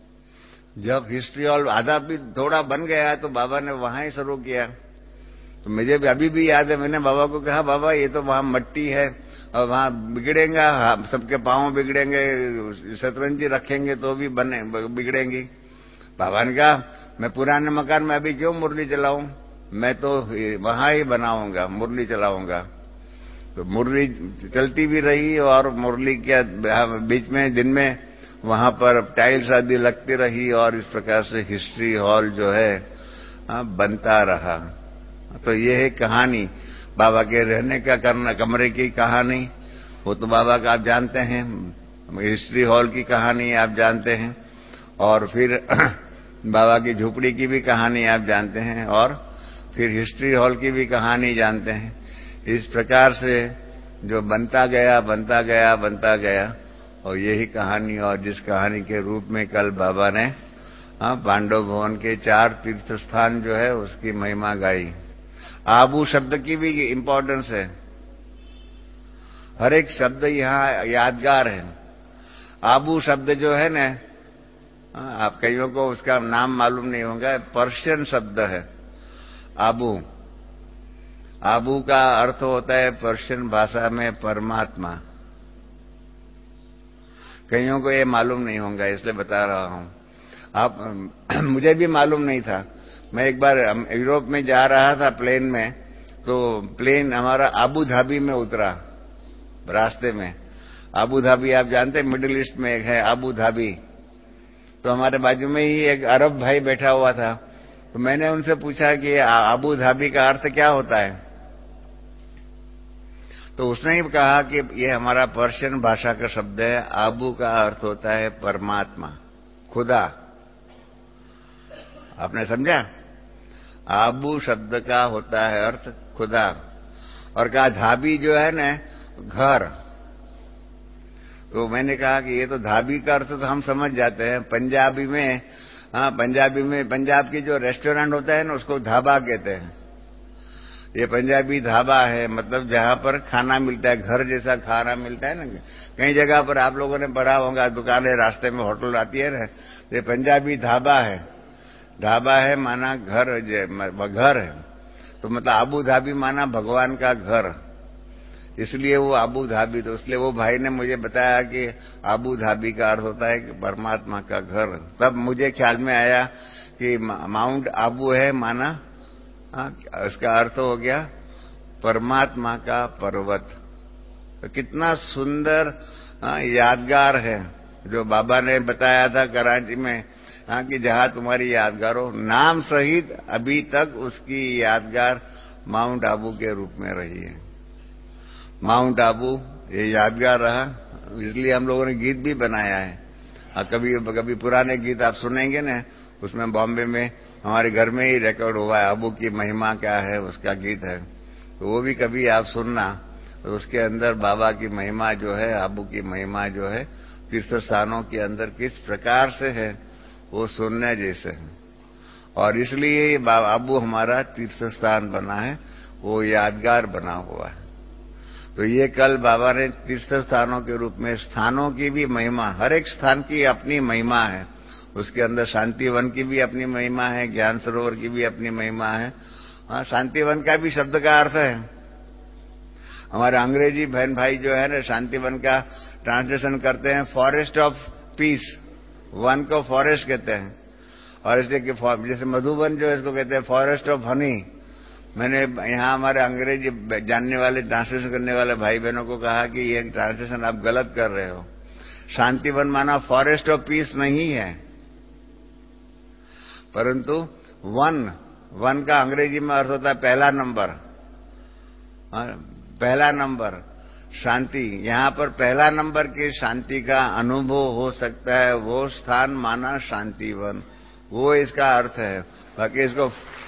जब हिस्ट्री हॉल आधा भी थोड़ा बन गया तो बाबा ने वहां ही शुरू किया। तो मुझे भी अभी भी याद है, मैंने बाबा को कहा बाबा ये तो वहां मट्टी है और वहां बिगड़ेगा, सबके पांव बिगड़ेंगे, शतरंजी रखेंगे तो भी बिगड़ेंगी। बाबा ने कहा मैं पुराने मकान में अभी क्यों मुरली चलाऊं, मैं तो वहां ही बनाऊंगा, मुरली चलाऊंगा। तो मुरली चलती भी रही और मुरली के बीच में दिन में वहां पर टाइल्स आदि लगती रही और इस प्रकार से हिस्ट्री हॉल जो है बनता रहा। तो ये है कहानी बाबा के रहने का करना, कमरे की कहानी, वो तो बाबा का आप जानते हैं, हिस्ट्री हॉल की कहानी आप जानते हैं, और फिर बाबा की झोपड़ी की भी कहानी आप जानते हैं, और फिर हिस्ट्री हॉल की भी कहानी जानते हैं। इस प्रकार से जो बनता गया और यही कहानी, और जिस कहानी के रूप में कल बाबा ने पांडव भवन के 4 तीर्थ स्थान जो है उसकी महिमा गाई। आबू शब्द की भी इम्पोर्टेंस है। हर एक शब्द यहाँ यादगार है। आबू शब्द जो है ना, आप कईयों को उसका नाम मालूम नहीं होगा, पर्शियन शब्द है आबू। आबू का अर्थ होता है पर्शियन भाषा में परमात्मा। कईयों को ये मालूम नहीं होगा, इसलिए बता रहा हूं। आप मुझे भी मालूम नहीं था। मैं एक बार यूरोप में जा रहा था प्लेन में, तो प्लेन हमारा अबू धाबी में उतरा। रास्ते में अबू धाबी आप जानते हैं, मिडिल ईस्ट में एक है अबू धाबी। तो हमारे बाजू में ही एक अरब भाई बैठा हुआ था। तो मैंने उनसे पूछा कि अबू धाबी का अर्थ क्या होता है। तो उसने ही कहा कि ये हमारा पर्शियन भाषा का शब्द है। आबू का अर्थ होता है परमात्मा, खुदा। आपने समझा? आबू शब्द का होता है अर्थ खुदा। और कहा धाबी जो है ना, घर। तो मैंने कहा कि ये तो धाबी का अर्थ तो हम समझ जाते हैं। पंजाबी में, पंजाबी में, पंजाब की जो रेस्टोरेंट होता है ना, उसको ढाबा कहते हैं। ये पंजाबी ढाबा है, मतलब जहां पर खाना मिलता है, घर जैसा खाना मिलता है ना। कई जगह पर आप लोगों ने पढ़ा होगा, दुकानें रास्ते में होटल आती है ना, ये पंजाबी ढाबा है। ढाबा है माना घर, घर है। तो मतलब आबू धाबी माना भगवान का घर, इसलिए वो आबू धाबी। तो इसलिए वो भाई ने मुझे बताया कि आबू धाबी का अर्थ होता है कि परमात्मा का घर। तब मुझे ख्याल में आया कि माउंट आबू है माना, इसका अर्थ हो गया परमात्मा का पर्वत। तो कितना सुंदर यादगार है जो बाबा ने बताया था कराची में, कि जहां तुम्हारी यादगार हो, नाम सहित अभी तक उसकी यादगार माउंट आबू के रूप में रही है। माउंट आबू ये यादगार रहा, इसलिए हम लोगों ने गीत भी बनाया है। कभी कभी पुराने गीत आप सुनेंगे ना, उसमें बॉम्बे में हमारे घर में ही रिकॉर्ड हुआ है, आबू की महिमा क्या है, उसका गीत है। तो वो भी कभी आप सुनना, तो उसके अंदर बाबा की महिमा जो है, आबू की महिमा जो है, तीर्थ स्थानों के अंदर किस प्रकार से है, वो सुनने जैसे है। और इसलिए आबू हमारा तीर्थ स्थान बना है, वो यादगार बना हुआ है। तो ये कल बाबा ने तीर्थ स्थानों के रूप में, स्थानों की भी महिमा, हर एक स्थान की अपनी महिमा है। उसके अंदर शांतिवन की भी अपनी महिमा है, ज्ञान सरोवर की भी अपनी महिमा है। शांतिवन का भी शब्द का अर्थ है, हमारे अंग्रेजी बहन भाई जो है ना, शांतिवन का ट्रांसलेशन करते हैं फॉरेस्ट ऑफ पीस। वन को फॉरेस्ट कहते हैं, और इसलिए कि जैसे मधुबन जो है, इसको कहते हैं फॉरेस्ट ऑफ हनी। मैंने यहाँ हमारे अंग्रेजी जानने वाले, ट्रांसलेशन करने वाले भाई बहनों को कहा कि ये ट्रांसलेशन आप गलत कर रहे हो। शांतिवन माना फॉरेस्ट ऑफ पीस नहीं है, परंतु वन का अंग्रेजी में अर्थ होता है पहला नंबर। पहला नंबर शांति, यहाँ पर पहला नंबर की शांति का अनुभव हो सकता है, वो स्थान माना शांतिवन, वो इसका अर्थ है। बाकी इसको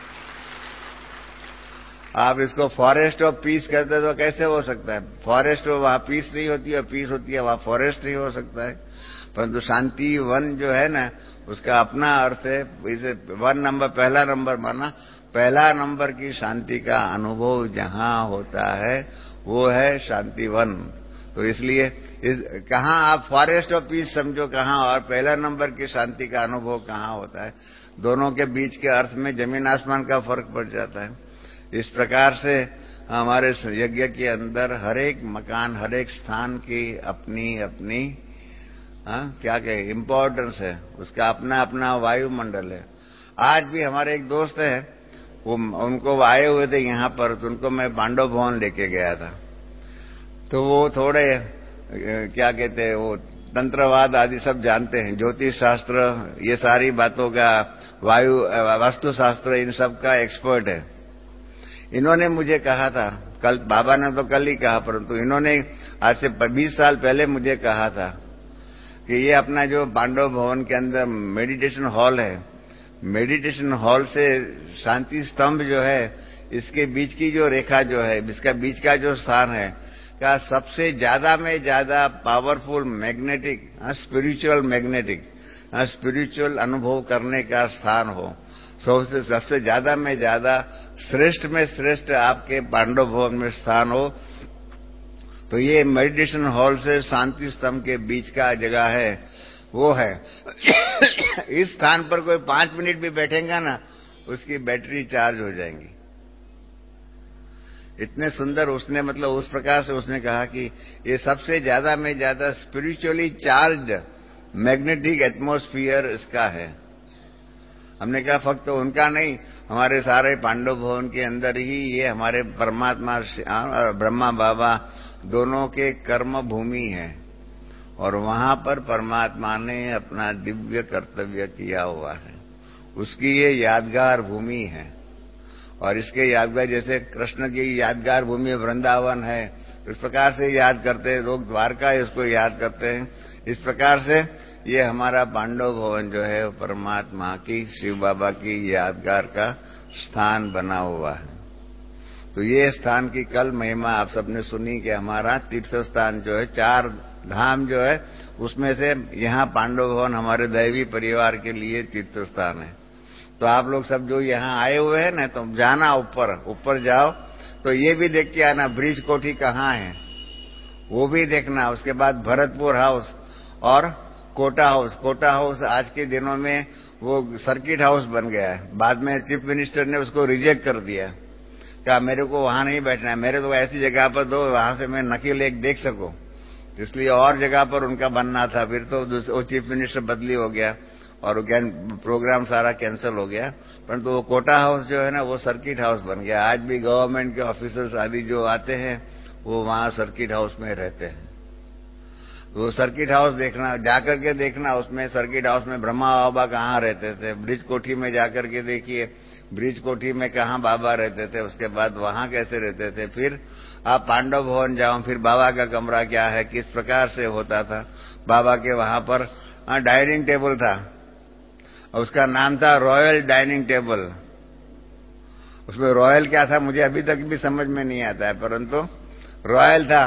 आप इसको फॉरेस्ट ऑफ पीस कहते तो कैसे हो सकता है? फॉरेस्ट वहां पीस नहीं होती है, पीस होती है वहां फॉरेस्ट नहीं हो सकता है। परंतु शांति वन जो है ना, उसका अपना अर्थ है। इसे वन नंबर, पहला नंबर माना, पहला नंबर की शांति का अनुभव जहां होता है वो है शांतिवन। तो इसलिए कहाँ आप फॉरेस्ट ऑफ पीस समझो कहाँ, और पहला नंबर की शांति का अनुभव कहाँ होता है, दोनों के बीच के अर्थ में जमीन आसमान का फर्क पड़ जाता है। इस प्रकार से हमारे यज्ञ के अंदर हर एक मकान, हर एक स्थान की अपनी अपनी क्या कहे इम्पोर्टेंस है, उसका अपना अपना वायुमंडल है। आज भी हमारे एक दोस्त है, वो उनको आए हुए थे यहाँ पर, तो उनको मैं पांडव भवन लेके गया था। तो वो थोड़े क्या कहते हैं, वो तंत्रवाद आदि सब जानते हैं, ज्योतिष शास्त्र, ये सारी बातों का, वायु वास्तु शास्त्र, इन सब का एक्सपर्ट है। इन्होंने मुझे कहा था कल, बाबा ने तो कल ही कहा, परंतु इन्होंने आज से 20 साल पहले मुझे कहा था कि ये अपना जो पांडव भवन के अंदर मेडिटेशन हॉल है, मेडिटेशन हॉल से शांति स्तंभ जो है, इसके बीच की जो रेखा जो है, इसका बीच का जो स्थान है, का सबसे ज्यादा में ज्यादा पावरफुल मैग्नेटिक, स्पिरिचुअल अनुभव करने का स्थान हो, सबसे ज्यादा में ज्यादा श्रेष्ठ में श्रेष्ठ आपके पांडव भवन में स्थान हो, तो ये मेडिटेशन हॉल से शांति स्तंभ के बीच का जगह है, वो है। इस स्थान पर कोई 5 मिनट भी बैठेगा ना, उसकी बैटरी चार्ज हो जाएंगी। इतने सुंदर उसने, मतलब उस प्रकार से उसने कहा कि ये सबसे ज्यादा में ज्यादा स्पिरिचुअली चार्ज्ड मैग्नेटिक एटमॉस्फियर इसका है। हमने कहा फक्त उनका नहीं, हमारे सारे पांडव भवन के अंदर ही ये हमारे परमात्मा ब्रह्मा बाबा दोनों के कर्म भूमि है, और वहां पर परमात्मा ने अपना दिव्य कर्तव्य किया हुआ है, उसकी ये यादगार भूमि है। और इसके यादगार, जैसे कृष्ण की यादगार भूमि वृंदावन है, इस प्रकार से याद करते हैं लोग, द्वारका इसको याद करते हैं। इस प्रकार से ये हमारा पांडव भवन जो है परमात्मा की, शिव बाबा की यादगार का स्थान बना हुआ है। तो ये स्थान की कल महिमा आप सबने सुनी कि हमारा तीर्थ स्थान जो है, 4 धाम जो है, उसमें से यहाँ पांडव भवन हमारे दैवी परिवार के लिए तीर्थ स्थान है। तो आप लोग सब जो यहाँ आए हुए हैं ना, तो जाना ऊपर जाओ, तो ये भी देख के आना ब्रिज कोठी कहाँ है, वो भी देखना। उसके बाद भरतपुर हाउस और कोटा हाउस आज के दिनों में वो सर्किट हाउस बन गया है। बाद में चीफ मिनिस्टर ने उसको रिजेक्ट कर दिया, क्या मेरे को वहां नहीं बैठना है, मेरे को ऐसी जगह पर दो वहां से मैं नकी लेक देख सकूं। इसलिए और जगह पर उनका बनना था, फिर तो वो चीफ मिनिस्टर बदली हो गया और प्रोग्राम सारा कैंसिल हो गया। परंतु वो कोटा हाउस जो है ना, वो सर्किट हाउस बन गया। आज भी गवर्नमेंट के ऑफिसर्स आदि जो आते हैं वो वहां सर्किट हाउस में रहते हैं। वो सर्किट हाउस देखना, जाकर के देखना, उसमें सर्किट हाउस में ब्रह्मा बाबा कहाँ रहते थे। ब्रिज कोठी में जाकर के देखिए, ब्रिज कोठी में कहाँ बाबा रहते थे, उसके बाद वहां कैसे रहते थे। फिर आप पांडव भवन जाओ, फिर बाबा का कमरा क्या है, किस प्रकार से होता था। बाबा के वहां पर डाइनिंग टेबल था, उसका नाम था रॉयल डाइनिंग टेबल। उसमें रॉयल क्या था मुझे अभी तक भी समझ में नहीं आता है, परंतु रॉयल था।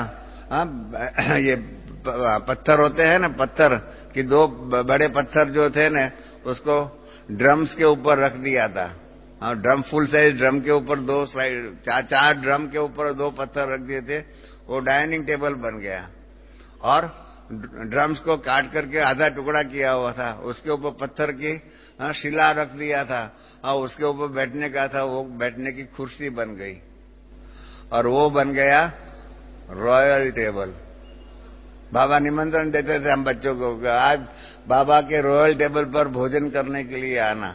ये पत्थर होते हैं ना, पत्थर कि 2 बड़े पत्थर जो थे ना, उसको ड्रम्स के ऊपर रख दिया था। ड्रम, फुल साइज ड्रम के ऊपर 2 साइड 4 ड्रम के ऊपर 2 पत्थर रख दिए थे, वो डाइनिंग टेबल बन गया। और ड्रम्स को काट करके आधा टुकड़ा किया हुआ था, उसके ऊपर पत्थर की शिला रख दिया था, और उसके ऊपर बैठने का था, वो बैठने की कुर्सी बन गई, और वो बन गया रॉयल टेबल। बाबा निमंत्रण देते थे हम बच्चों को, आज बाबा के रॉयल टेबल पर भोजन करने के लिए आना।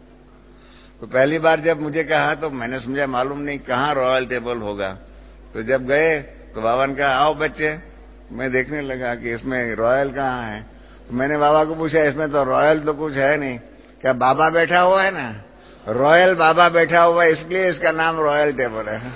तो पहली बार जब मुझे कहा तो मैंने समझा मालूम नहीं कहाँ रॉयल टेबल होगा। तो जब गए तो बाबा ने कहा आओ बच्चे, मैं देखने लगा कि इसमें रॉयल कहाँ है। तो मैंने बाबा को पूछा इसमें तो रॉयल तो कुछ है नहीं, क्या बाबा बैठा हुआ है ना, रॉयल बाबा बैठा हुआ है, इसलिए इसका नाम रॉयल टेबल है।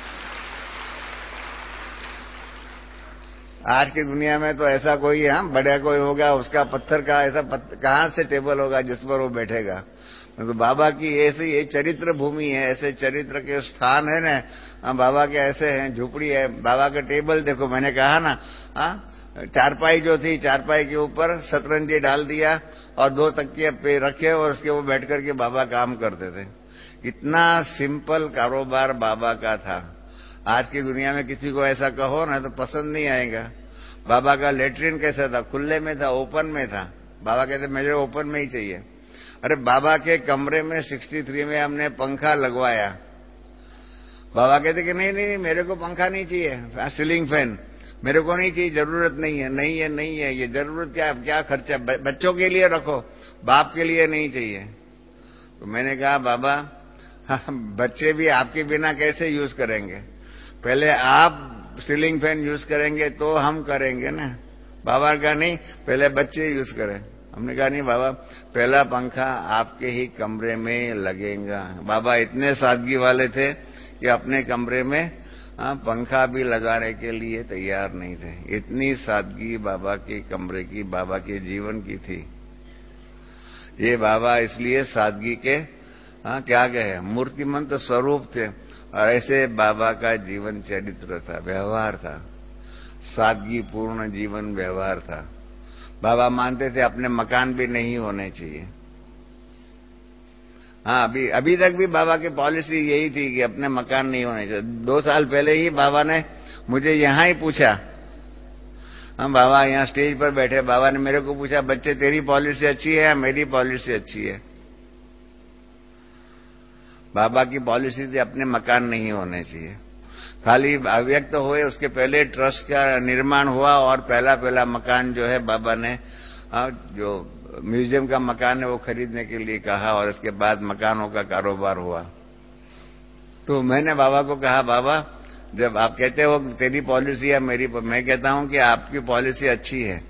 आज की दुनिया में तो ऐसा कोई बड़ा कोई होगा, उसका पत्थर का ऐसा कहाँ से टेबल होगा जिस पर वो बैठेगा। तो बाबा की ऐसी ये चरित्र भूमि है, ऐसे चरित्र के स्थान है ना, बाबा के ऐसे हैं, झुपड़ी है। बाबा का टेबल देखो, मैंने कहा ना, चारपाई जो थी, चारपाई के ऊपर शतरंजी डाल दिया और 2 तकिए पे रखे और उसके ऊपर बैठ करके बाबा काम करते थे। इतना सिंपल कारोबार बाबा का था। आज की दुनिया में किसी को ऐसा कहो ना तो पसंद नहीं आएगा। बाबा का लेटरिन कैसा था, खुले में था, ओपन में था। बाबा कहते मुझे ओपन में ही चाहिए। अरे बाबा के कमरे में 63 में हमने पंखा लगवाया। बाबा कहते कि नहीं नहीं मेरे को पंखा नहीं चाहिए, सीलिंग फैन मेरे को नहीं चाहिए, जरूरत नहीं है। नहीं है ये जरूरत क्या खर्चा, बच्चों के लिए रखो, बाप के लिए नहीं चाहिए। तो मैंने कहा बाबा बच्चे भी आपके बिना कैसे यूज करेंगे, पहले आप सीलिंग फैन यूज करेंगे तो हम करेंगे ना। बाबा का नहीं, पहले बच्चे यूज करें। हमने कहा नहीं बाबा, पहला पंखा आपके ही कमरे में लगेगा। बाबा इतने सादगी वाले थे कि अपने कमरे में पंखा भी लगाने के लिए तैयार नहीं थे। इतनी सादगी बाबा के कमरे की, बाबा के जीवन की थी। ये बाबा इसलिए सादगी के क्या कहे मूर्तिमंत स्वरूप थे। और ऐसे बाबा का जीवन चरित्र था, व्यवहार था, सादगी पूर्ण जीवन व्यवहार था। बाबा मानते थे अपने मकान भी नहीं होने चाहिए। हाँ, अभी तक भी बाबा की पॉलिसी यही थी कि अपने मकान नहीं होने चाहिए। 2 साल पहले ही बाबा ने मुझे यहां ही पूछा, हम बाबा यहाँ स्टेज पर बैठे, बाबा ने मेरे को पूछा, बच्चे तेरी पॉलिसी अच्छी है या मेरी पॉलिसी अच्छी है? बाबा की पॉलिसी थी अपने मकान नहीं होने चाहिए, खाली अव्यक्त हुए उसके पहले ट्रस्ट का निर्माण हुआ और पहला मकान जो है बाबा ने जो म्यूजियम का मकान है वो खरीदने के लिए कहा और उसके बाद मकानों का कारोबार हुआ। तो मैंने बाबा को कहा, बाबा जब आप कहते हो तेरी पॉलिसी है मेरी, मैं कहता हूं कि आपकी पॉलिसी अच्छी है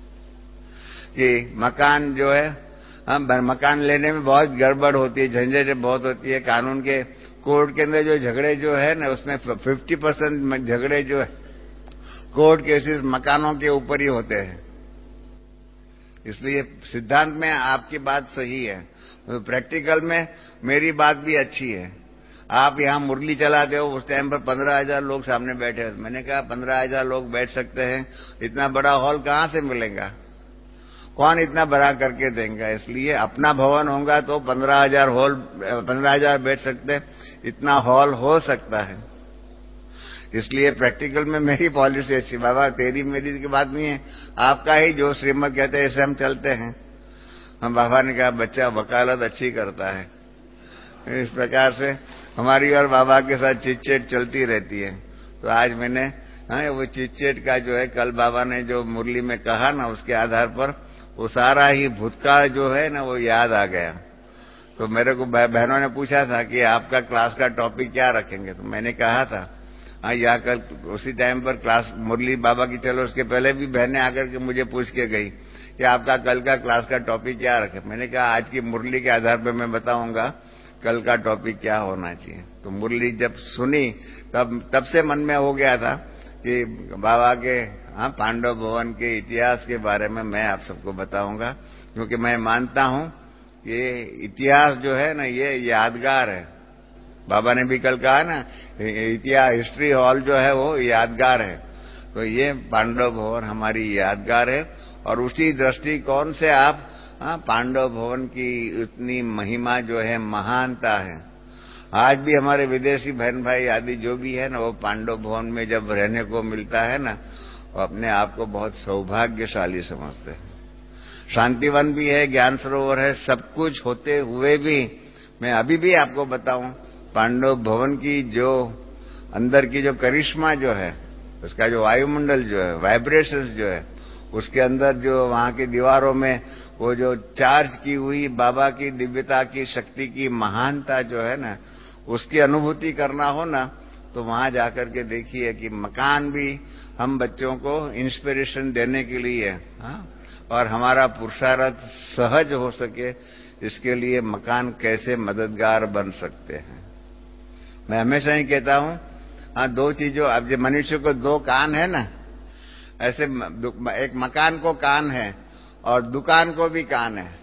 कि मकान जो है, मकान लेने में बहुत गड़बड़ होती है, झंझट बहुत होती है, कानून के कोर्ट के अंदर जो झगड़े जो है ना उसमें 50% झगड़े जो है कोर्ट केसेस मकानों के ऊपर ही होते हैं। इसलिए सिद्धांत में आपकी बात सही है, प्रैक्टिकल में मेरी बात भी अच्छी है। आप यहां मुरली चलाते हो, उस टाइम पर 15,000 लोग सामने बैठे हैं। मैंने कहा 15,000 लोग बैठ सकते हैं, इतना बड़ा हॉल कहां से मिलेगा, कौन इतना बड़ा करके देंगे? इसलिए अपना भवन होगा तो 15,000 बैठ सकते हैं, इतना हॉल हो सकता है। इसलिए प्रैक्टिकल में मेरी पॉलिसी अच्छी, बाबा तेरी मेरी की बात नहीं है, आपका ही जो श्रीमत कहते हैं ऐसे हम चलते हैं। हम बाबा ने कहा बच्चा वकालत अच्छी करता है। इस प्रकार से हमारी और बाबा के साथ चिटचेट चलती रहती है। तो आज मैंने वो चिटचेट का जो है, कल बाबा ने जो मुरली में कहा ना, उसके आधार पर वो सारा ही भूतकाल जो है ना वो याद आ गया। तो मेरे को बहनों ने पूछा था कि आपका क्लास का टॉपिक क्या रखेंगे, तो मैंने कहा था या कल उसी टाइम पर क्लास मुरली बाबा की चलो, उसके पहले भी बहनें आकर के मुझे पूछ के गई कि आपका कल का क्लास का टॉपिक क्या रखे। मैंने कहा आज की मुरली के आधार पर मैं बताऊंगा कल का टॉपिक क्या होना चाहिए। तो मुरली जब सुनी तब से मन में हो गया था कि बाबा के पांडव भवन के इतिहास के बारे में मैं आप सबको बताऊंगा, क्योंकि मैं मानता हूं कि इतिहास जो है ना ये यादगार है। बाबा ने भी कल कहा ना, इतिहास हिस्ट्री हॉल जो है वो यादगार है, तो ये पांडव भवन हमारी यादगार है। और उसी दृष्टिकोण से आप पांडव भवन की इतनी महिमा जो है, महानता है, आज भी हमारे विदेशी बहन भाई आदि जो भी है ना वो पांडव भवन में जब रहने को मिलता है ना, वो अपने आप को बहुत सौभाग्यशाली समझते हैं। शांतिवन भी है, ज्ञान सरोवर है, सब कुछ होते हुए भी मैं अभी भी आपको बताऊं, पांडव भवन की जो अंदर की जो करिश्मा जो है, उसका जो वायुमंडल जो है, वाइब्रेशंस जो है, उसके अंदर जो वहां की दीवारों में वो जो चार्ज की हुई बाबा की दिव्यता की शक्ति की महानता जो है ना, उसकी अनुभूति करना हो ना, तो वहां जाकर के देखिए कि मकान भी हम बच्चों को इंस्पिरेशन देने के लिए और हमारा पुरुषार्थ सहज हो सके, इसके लिए मकान कैसे मददगार बन सकते हैं। मैं हमेशा ही कहता हूं, दो चीजों, अब जो मनुष्य को 2 कान है ना, ऐसे एक मकान को कान है और दुकान को भी कान है।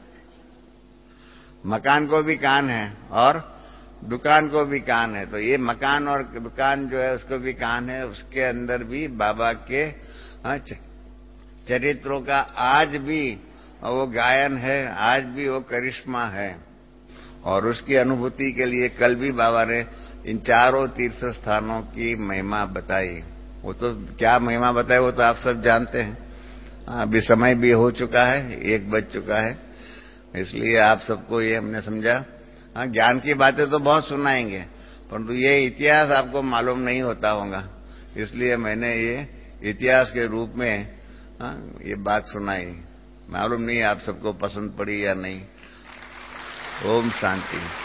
मकान को भी कान है और दुकान को भी कान है। तो ये मकान और दुकान जो है उसको भी कान है, उसके अंदर भी बाबा के चरित्रों का आज भी वो गायन है, आज भी वो करिश्मा है। और उसकी अनुभूति के लिए कल भी बाबा ने इन 4 तीर्थ स्थानों की महिमा बताई। वो तो क्या महिमा बताई वो तो आप सब जानते हैं। अभी समय भी हो चुका है, 1 बज चुका है, इसलिए आप सबको ये हमने समझा। ज्ञान की बातें तो बहुत सुनाएंगे, परंतु ये इतिहास आपको मालूम नहीं होता होगा, इसलिए मैंने ये इतिहास के रूप में ये बात सुनाई। मालूम नहीं आप सबको पसंद पड़ी या नहीं। ओम शांति।